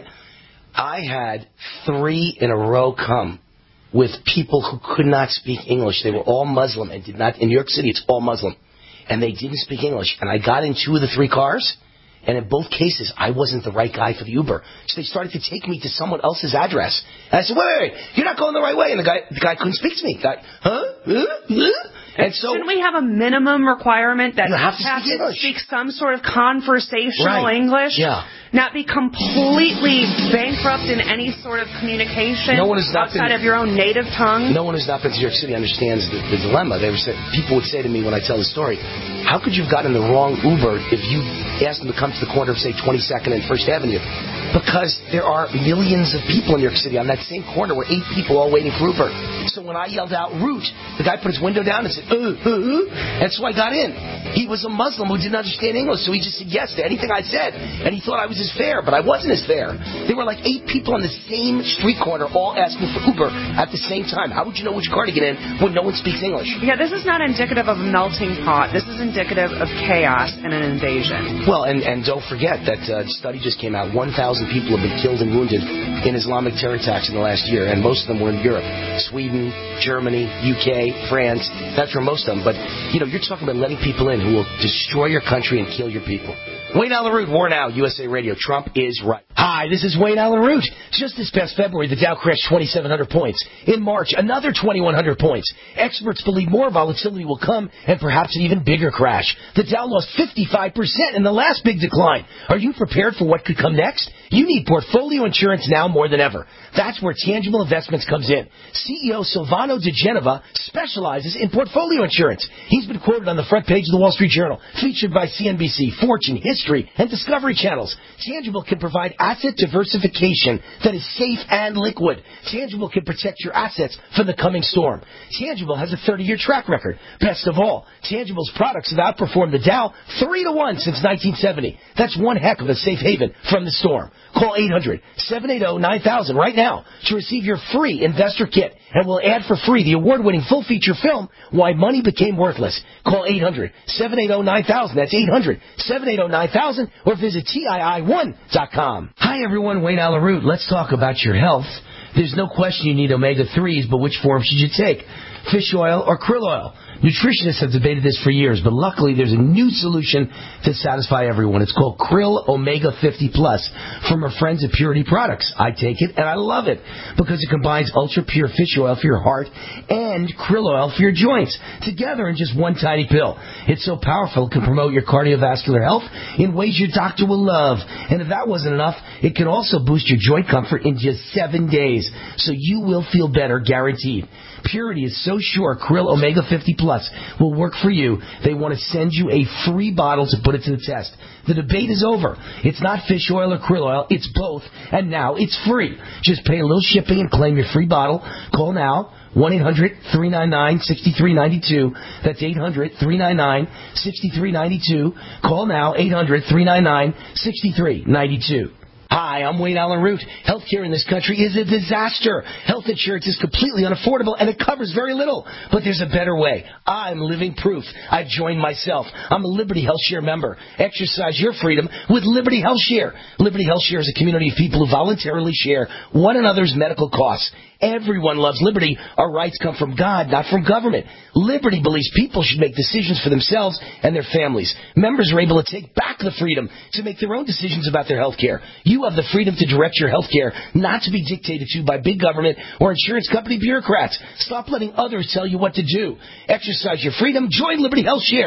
Speaker 3: I had three in a row come with people who could not speak English. They were all Muslim and did not. In New York City, it's all Muslim, and they didn't speak English. And I got in two of the three cars. And in both cases, I wasn't the right guy for the Uber. So they started to take me to someone else's address. And I said, wait, wait, wait, you're not going the right way. And the guy the guy couldn't speak to me. The guy, huh? Huh? Huh? And so,
Speaker 10: shouldn't we have a minimum requirement that
Speaker 3: you have to
Speaker 10: have
Speaker 3: speak
Speaker 10: to
Speaker 3: English.
Speaker 10: speak some sort of conversational
Speaker 3: Right.
Speaker 10: English?
Speaker 3: Yeah.
Speaker 10: Not be completely bankrupt in any sort of communication
Speaker 3: No one has not
Speaker 10: outside
Speaker 3: been-
Speaker 10: of your own native tongue?
Speaker 3: No one who's not been to New York City understands the, the dilemma. They were say, people would say to me when I tell the story, how could you have gotten the wrong Uber if you asked them to come to the corner of, say, twenty-second and First Avenue? Because there are millions of people in New York City. On that same corner were eight people all waiting for Uber. So when I yelled out route, the guy put his window down and said, uh, uh, uh, and so I got in. He was a Muslim who didn't understand English, so he just said yes to anything I said. And he thought I was as fair, but I wasn't as fair. There were like eight people on the same street corner all asking for Uber at the same time. How would you know which car to get in when no one speaks English?
Speaker 10: Yeah, this is not indicative of a melting pot. This is indicative of chaos and an invasion.
Speaker 3: Well, and, and don't forget that uh, study just came out. one thousand people have been killed and wounded in Islamic terror attacks in the last year, and most of them were in Europe. Sweden, Germany, U K, France. That's where most of them. But, you know, you're talking about letting people in who will destroy your country and kill your people. Wayne Allen Root, War Now, U S A Radio. Trump is right. Hi, this is Wayne Allen Root. Just this past February, the Dow crashed twenty-seven hundred points. In March, another twenty-one hundred points. Experts believe more volatility will come and perhaps an even bigger crash. The Dow lost fifty-five percent in the last big decline. Are you prepared for what could come next? You need portfolio insurance now more than ever. That's where Tangible Investments comes in. C E O Silvano De Genova specializes in portfolio insurance. He's been quoted on the front page of the Wall Street Journal, featured by C N B C, Fortune, History, and Discovery Channels. Tangible can provide asset diversification that is safe and liquid. Tangible can protect your assets from the coming storm. Tangible has a thirty-year track record. Best of all, Tangible's products have outperformed the Dow three to one since nineteen seventy. That's one heck of a safe haven from the storm. Call eight hundred, seven eight zero, nine thousand right now to receive your free investor kit, and we'll add for free the award-winning full-feature film, Why Money Became Worthless. Call eight hundred, seven eight zero, nine thousand. That's eight hundred, seven eight zero, nine thousand, or visit T I I one dot com. Hi, everyone. Wayne Allen Root. Let's talk about your health. There's no question you need omega threes, but which form should you take? Fish oil or krill oil? Nutritionists have debated this for years, but luckily there's a new solution to satisfy everyone. It's called Krill Omega fifty Plus from our friends at Purity Products. I take it, and I love it, because it combines ultra-pure fish oil for your heart and krill oil for your joints, together in just one tiny pill. It's so powerful it can promote your cardiovascular health in ways your doctor will love. And if that wasn't enough, it can also boost your joint comfort in just seven days, so you will feel better, guaranteed. Purity is so sure Krill Omega fifty Plus will work for you, they want to send you a free bottle to put it to the test. The debate is over. It's not fish oil or krill oil, it's both, and now it's free. Just pay a little shipping and claim your free bottle. Call now, one eight hundred, three nine nine, six three nine two. That's eight hundred, three nine nine, six three nine two. Call now, eight hundred, three nine nine, six three nine two. Hi, I'm Wayne Allen Root. Healthcare in this country is a disaster. Health insurance is completely unaffordable, and it covers very little. But there's a better way. I'm living proof. I've joined myself. I'm a Liberty Health Share member. Exercise your freedom with Liberty Health Share. Liberty Health Share is a community of people who voluntarily share one another's medical costs. Everyone loves liberty. Our rights come from God, not from government. Liberty believes people should make decisions for themselves and their families. Members are able to take back the freedom to make their own decisions about their health care. You have the freedom to direct your health care, not to be dictated to by big government or insurance company bureaucrats. Stop letting others tell you what to do. Exercise your freedom. Join Liberty Health Share.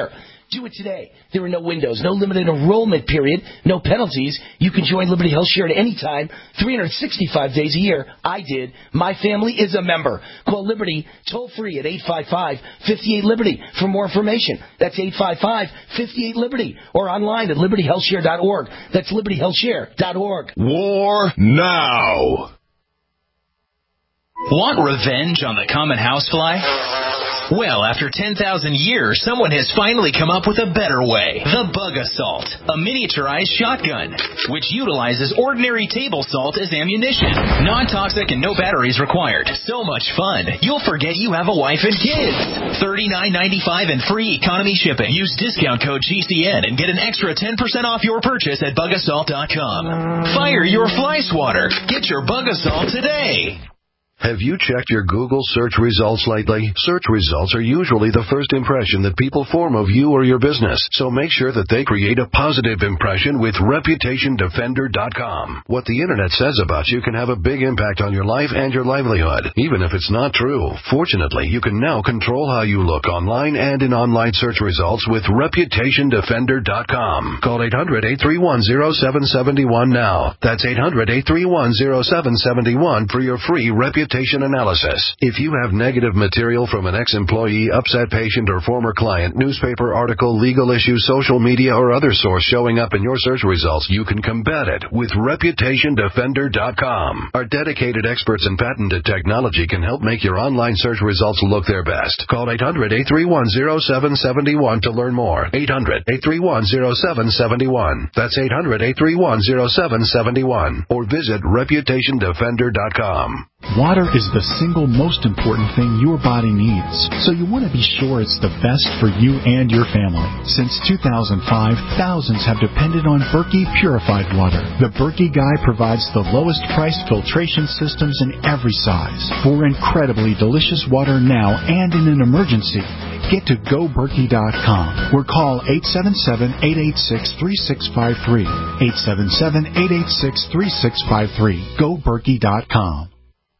Speaker 3: Do it today. There are no windows, no limited enrollment period, no penalties. You can join Liberty Health Share at any time, three hundred sixty-five days a year. I did. My family is a member. Call Liberty toll free at eight five five, five eight, Liberty for more information. That's eight five five, five eight, Liberty or online at liberty health share dot org. That's liberty health share dot org.
Speaker 2: War now.
Speaker 20: Want revenge on the common housefly? Well, after ten thousand years, someone has finally come up with a better way. The Bug Assault, a miniaturized shotgun, which utilizes ordinary table salt as ammunition. Non-toxic and no batteries required. So much fun, you'll forget you have a wife and kids. thirty-nine ninety-five and free economy shipping. Use discount code G C N and get an extra ten percent off your purchase at bug assault dot com. Fire your fly swatter. Get your Bug Assault today.
Speaker 21: Have you checked your Google search results lately? Search results are usually the first impression that people form of you or your business, so make sure that they create a positive impression with reputation defender dot com. What the internet says about you can have a big impact on your life and your livelihood, even if it's not true. Fortunately, you can now control how you look online and in online search results with reputation defender dot com. Call eight hundred, eight three one, zero seven seven one now. That's eight hundred, eight three one, zero seven seven one for your free reputation analysis. If you have negative material from an ex-employee, upset patient, or former client, newspaper article, legal issue, social media, or other source showing up in your search results, you can combat it with reputation defender dot com. Our dedicated experts in patented technology can help make your online search results look their best. Call eight hundred, eight three one, zero seven seven one to learn more. eight hundred, eight three one, zero seven seven one. That's eight hundred, eight three one, zero seven seven one. Or visit reputation defender dot com.
Speaker 9: Water is the single most important thing your body needs, so you want to be sure it's the best for you and your family. Since two thousand five, thousands have depended on Berkey purified water. The Berkey Guy provides the lowest priced filtration systems in every size for incredibly delicious water now and in an emergency. Get to go berkey dot com or call eight seven seven, eight eight six, three six five three. eight seven seven, eight eight six, three six five three. go berkey dot com.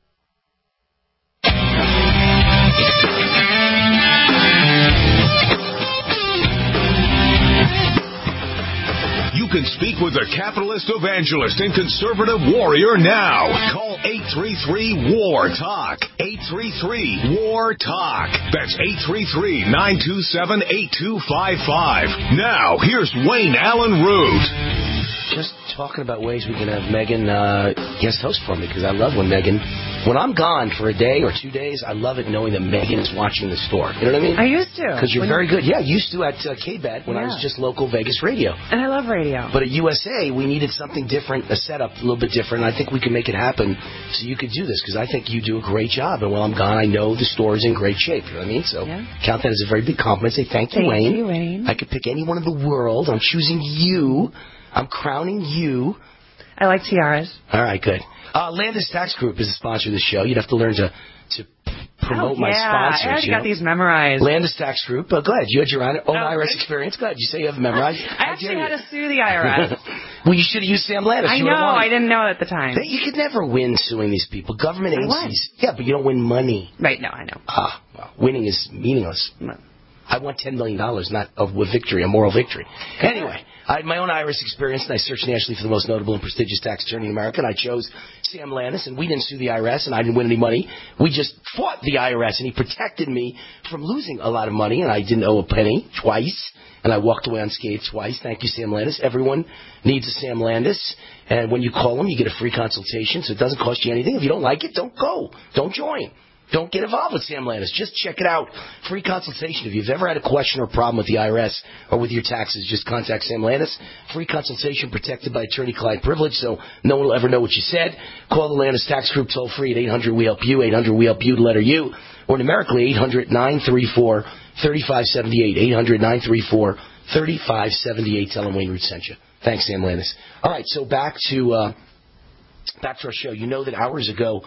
Speaker 2: You can speak with the capitalist evangelist and conservative warrior now. Call eight three three, W A R, TALK. eight three three, W A R, TALK. That's eight three three, nine two seven, eight two five five. Now, here's Wayne Allen Root.
Speaker 3: Just talking about ways we can have Megan uh, guest host for me, because I love when Megan, when I'm gone for a day or two days, I love it knowing that Megan is watching the store. You know what I mean?
Speaker 10: I used to.
Speaker 3: Because you're
Speaker 10: when
Speaker 3: very good. Yeah, used to at uh, K B A D when
Speaker 10: yeah.
Speaker 3: I was just local Vegas radio.
Speaker 10: And I love radio.
Speaker 3: But at U S A, we needed something different, a setup a little bit different. I think we can make it happen so you could do this, because I think you do a great job. And while I'm gone, I know the store is in great shape. You know what I mean? So yeah. count that as a very big compliment. Say thank you,
Speaker 10: thank
Speaker 3: Wayne.
Speaker 10: you, Wayne.
Speaker 3: I could pick anyone in the world. I'm choosing you. I'm crowning you.
Speaker 10: I like tiaras.
Speaker 3: All right, good. Uh, Landis Tax Group is a sponsor of the show. You'd have to learn to, to promote
Speaker 10: oh,
Speaker 3: my
Speaker 10: yeah.
Speaker 3: sponsors.
Speaker 10: I already
Speaker 3: you
Speaker 10: got
Speaker 3: know?
Speaker 10: these memorized.
Speaker 3: Landis Tax Group. Uh, go ahead. You had your own, own
Speaker 10: oh,
Speaker 3: I R S
Speaker 10: good.
Speaker 3: experience. Go ahead. You say you have it memorized.
Speaker 10: I actually had to sue the I R S.
Speaker 3: Well, you should have used Sam Landis.
Speaker 10: I
Speaker 3: you
Speaker 10: know. I didn't know it at the time.
Speaker 3: They, you could never win suing these people. Government
Speaker 10: I
Speaker 3: agencies. Won. Yeah, but you don't win money.
Speaker 10: Right. No, I know.
Speaker 3: Ah, well, winning is meaningless.
Speaker 10: No.
Speaker 3: I won ten million dollars, not of a victory, a moral victory. Anyway, I had my own I R S experience, and I searched nationally for the most notable and prestigious tax attorney in America, and I chose Sam Landis, and we didn't sue the I R S, and I didn't win any money. We just fought the I R S, and he protected me from losing a lot of money, and I didn't owe a penny twice, and I walked away unscathed twice. Thank you, Sam Landis. Everyone needs a Sam Landis, and when you call him, you get a free consultation, so it doesn't cost you anything. If you don't like it, don't go. Don't join. Don't get involved with Sam Landis. Just check it out. Free consultation. If you've ever had a question or problem with the I R S or with your taxes, just contact Sam Landis. Free consultation protected by attorney-client privilege, so no one will ever know what you said. Call the Landis Tax Group toll-free at eight hundred we help you, eight hundred we help you, the letter U, or numerically eight hundred, nine three four, three five seven eight, eight hundred, nine three four, three five seven eight. Tell them Wayne Root sent you. Thanks, Sam Landis. All right, so back to uh, back to our show. You know that hours ago,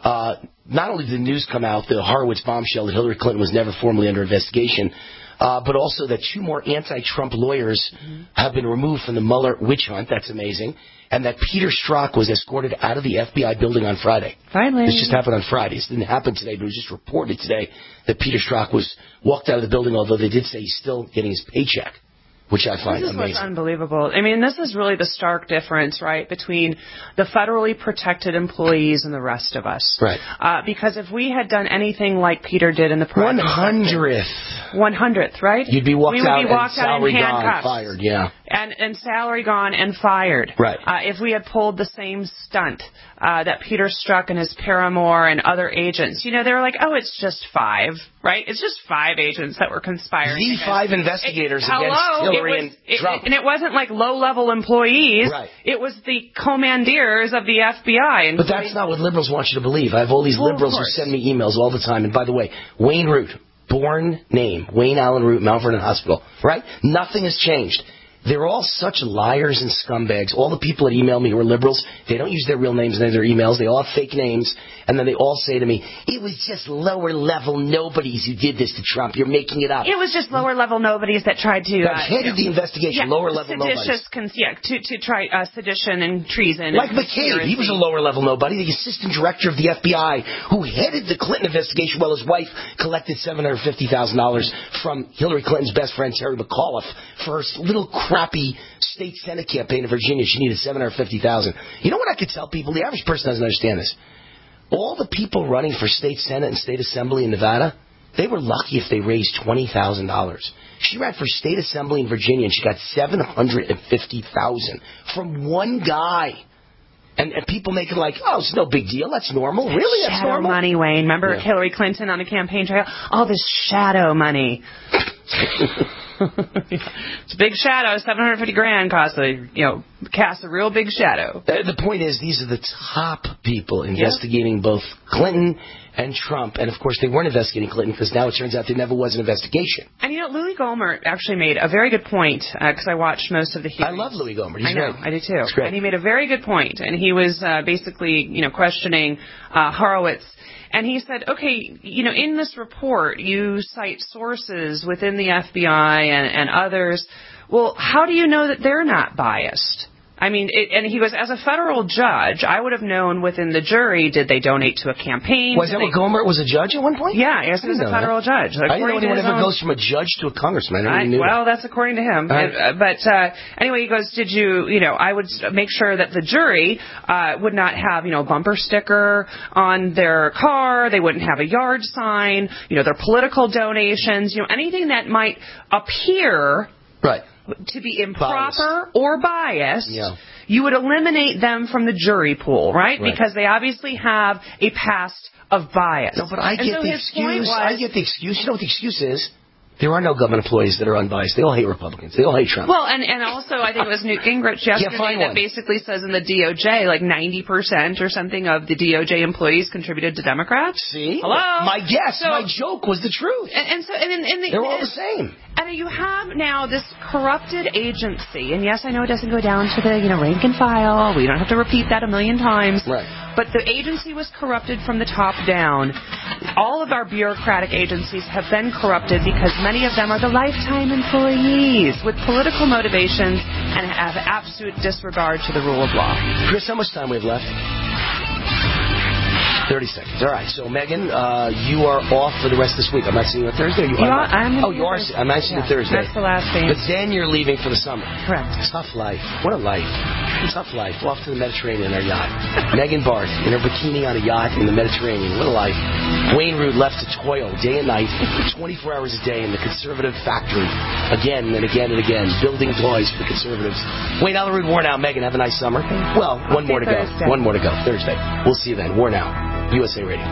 Speaker 3: Uh, not only did the news come out, the Horowitz bombshell that Hillary Clinton was never formally under investigation, uh, but also that two more anti-Trump lawyers mm-hmm. have been removed from the Mueller witch hunt. That's amazing. And that Peter Strzok was escorted out of the F B I building on Friday.
Speaker 10: Finally.
Speaker 3: This just happened on Friday. This didn't happen today, but it was just reported today that Peter Strzok was walked out of the building, although they did say he's still getting his paycheck, which I find
Speaker 10: this is
Speaker 3: amazing.
Speaker 10: What's unbelievable. I mean, this is really the stark difference, right, between the federally protected employees and the rest of us.
Speaker 3: Right.
Speaker 10: Uh, because if we had done anything like Peter did in the private
Speaker 3: One hundredth.
Speaker 10: One hundredth, right?
Speaker 3: You'd be walked
Speaker 10: we would
Speaker 3: out
Speaker 10: be walked
Speaker 3: and
Speaker 10: out
Speaker 3: salary
Speaker 10: in
Speaker 3: gone,
Speaker 10: handcuffs.
Speaker 3: fired, yeah.
Speaker 10: And, and salary gone and fired.
Speaker 3: Right.
Speaker 10: Uh, if we had pulled the same stunt uh, that Peter Strzok and his paramour and other agents, you know, they were like, oh, it's just five, right? It's just five agents that were conspiring.
Speaker 3: The
Speaker 10: against.
Speaker 3: five investigators
Speaker 10: it,
Speaker 3: against
Speaker 10: hello,
Speaker 3: Hillary
Speaker 10: it was,
Speaker 3: and Trump.
Speaker 10: It, and it wasn't like low-level employees.
Speaker 3: Right.
Speaker 10: It was the commandeers of the F B I.
Speaker 3: But that's not what liberals want you to believe. I have all these
Speaker 10: well,
Speaker 3: liberals who send me emails all the time. And by the way, Wayne Root, born name, Wayne Allen Root, Mount Vernon Hospital, right? Nothing has changed. They're all such liars and scumbags. All the people that email me who are liberals, they don't use their real names in their emails. They all have fake names. And then they all say to me, it was just lower-level nobodies who did this to Trump. You're making it up.
Speaker 10: It was just lower-level nobodies that tried to...
Speaker 3: That
Speaker 10: uh,
Speaker 3: headed
Speaker 10: you know,
Speaker 3: the investigation,
Speaker 10: yeah,
Speaker 3: lower-level nobodies.
Speaker 10: Seditious, cons- yeah, to, to try uh, sedition and treason.
Speaker 3: Like
Speaker 10: and
Speaker 3: McCabe, he was a lower-level nobody, the assistant director of the F B I, who headed the Clinton investigation while his wife collected seven hundred fifty thousand dollars from Hillary Clinton's best friend, Terry McAuliffe, for her little crappy state Senate campaign in Virginia. She needed seven hundred fifty thousand dollars. You know what I could tell people? The average person doesn't understand this. All the people running for state Senate and state assembly in Nevada, they were lucky if they raised twenty thousand dollars. She ran for state assembly in Virginia, and she got seven hundred fifty thousand dollars from one guy. And, and people make it like, oh, it's no big deal. That's normal. Really? That's
Speaker 10: shadow
Speaker 3: normal?
Speaker 10: money, Wayne. Remember
Speaker 3: Yeah.
Speaker 10: Hillary Clinton on the campaign trail? All this shadow money. It's a big shadow. seven hundred fifty grand costs a, you know, cast a real big shadow.
Speaker 3: Uh, the point is, these are the top people investigating yeah. both Clinton and Trump. And, of course, they weren't investigating Clinton because now it turns out there never was an investigation.
Speaker 10: And, you know, Louis Gohmert actually made a very good point because uh, I watched most of the hearings.
Speaker 3: I love Louis Gohmert. He's
Speaker 10: I know.
Speaker 3: great.
Speaker 10: I do, too.
Speaker 3: It's great.
Speaker 10: And he made a very good point. And he was uh, basically, you know, questioning uh, Horowitz. And he said, okay, you know, in this report, you cite sources within the F B I and, and others. Well, how do you know that they're not biased? I mean, it, and he goes, as a federal judge, I would have known within the jury, did they donate to a campaign?
Speaker 3: Was that what Gohmert was a judge at one point?
Speaker 10: Yeah, yes, he was a federal
Speaker 3: that.
Speaker 10: judge. Like,
Speaker 3: I didn't know anyone ever
Speaker 10: own...
Speaker 3: goes from a judge to a congressman. I never
Speaker 10: I,
Speaker 3: knew
Speaker 10: well,
Speaker 3: that.
Speaker 10: that's according to him.
Speaker 3: Right.
Speaker 10: Uh, but uh, anyway, he goes, did you, you know, I would make sure that the jury uh, would not have, you know, a bumper sticker on their car. They wouldn't have a yard sign, you know, their political donations, you know, anything that might appear
Speaker 3: right.
Speaker 10: to be improper
Speaker 3: Bias.
Speaker 10: or biased.
Speaker 3: Yeah.
Speaker 10: You would eliminate them from the jury pool, right?
Speaker 3: Right.
Speaker 10: Because they obviously have a past of bias.
Speaker 3: No, but I
Speaker 10: and
Speaker 3: get
Speaker 10: so
Speaker 3: the
Speaker 10: his
Speaker 3: excuse.
Speaker 10: point was,
Speaker 3: I get the excuse. You know what the excuse is? There are no government employees that are unbiased. They all hate Republicans. They all hate Trump.
Speaker 10: Well, and, and also I think it was Newt Gingrich yesterday
Speaker 3: find
Speaker 10: that
Speaker 3: one.
Speaker 10: basically says in the D O J like ninety percent or something of the D O J employees contributed to Democrats.
Speaker 3: See?
Speaker 10: Hello?
Speaker 3: My guess,
Speaker 10: So-
Speaker 3: my joke was the truth.
Speaker 10: And, and so, and, and, and the,
Speaker 3: They're all the same.
Speaker 10: And you have now this corrupted agency, and yes, I know it doesn't go down to the, you know, rank and file. We don't have to repeat that a million times.
Speaker 3: Right.
Speaker 10: But the agency was corrupted from the top down. All of our bureaucratic agencies have been corrupted because many of them are the lifetime employees with political motivations and have absolute disregard to the rule of law.
Speaker 3: Chris, how much time we have left? thirty seconds. All right. So, Megan, uh, you are off for the rest of this week. I'm not seeing you on Thursday. You,
Speaker 10: You
Speaker 3: are.
Speaker 10: are- I'm
Speaker 3: oh, you are. I'm not seeing you
Speaker 10: Yeah,
Speaker 3: Thursday.
Speaker 10: that's the last day.
Speaker 3: But then you're leaving for the summer.
Speaker 10: Correct.
Speaker 3: Tough life. What a life. Tough life. Off to the Mediterranean in our yacht. Megan Barth in her bikini on a yacht in the Mediterranean. What a life. Wayne Root left to toil day and night, twenty-four hours a day in the conservative factory, again and again and again, building toys for the conservatives. Wayne Allen Root, worn out. Megan, have a nice summer. Well, one more to go.
Speaker 10: Thursday.
Speaker 3: One more to go. Thursday. We'll see you then. Worn out. U S A Radio.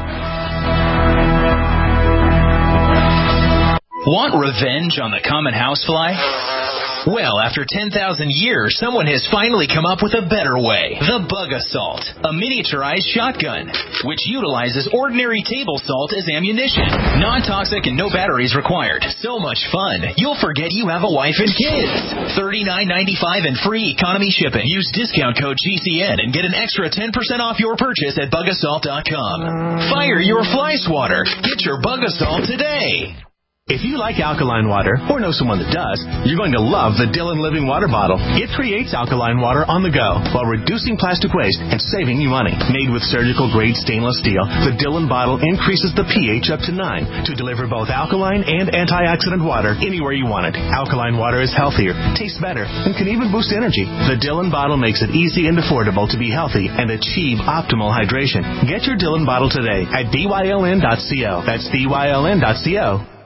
Speaker 20: Want revenge on the common housefly? Well, after ten thousand years, someone has finally come up with a better way. The Bug Assault, a miniaturized shotgun, which utilizes ordinary table salt as ammunition. Non-toxic and no batteries required. So much fun, you'll forget you have a wife and kids. thirty-nine ninety-five and free economy shipping. Use discount code G C N and get an extra ten percent off your purchase at bug assault dot com. Fire your fly swatter. Get your Bug Assault today.
Speaker 5: If you like alkaline water, or know someone that does, you're going to love the Dillon Living Water Bottle. It creates alkaline water on the go while reducing plastic waste and saving you money. Made with surgical-grade stainless steel, the Dillon bottle increases the pH up to nine to deliver both alkaline and antioxidant water anywhere you want it. Alkaline water is healthier, tastes better, and can even boost energy. The Dillon bottle makes it easy and affordable to be healthy and achieve optimal hydration. Get your Dillon bottle today at B Y L N dot co. That's B Y L N dot co.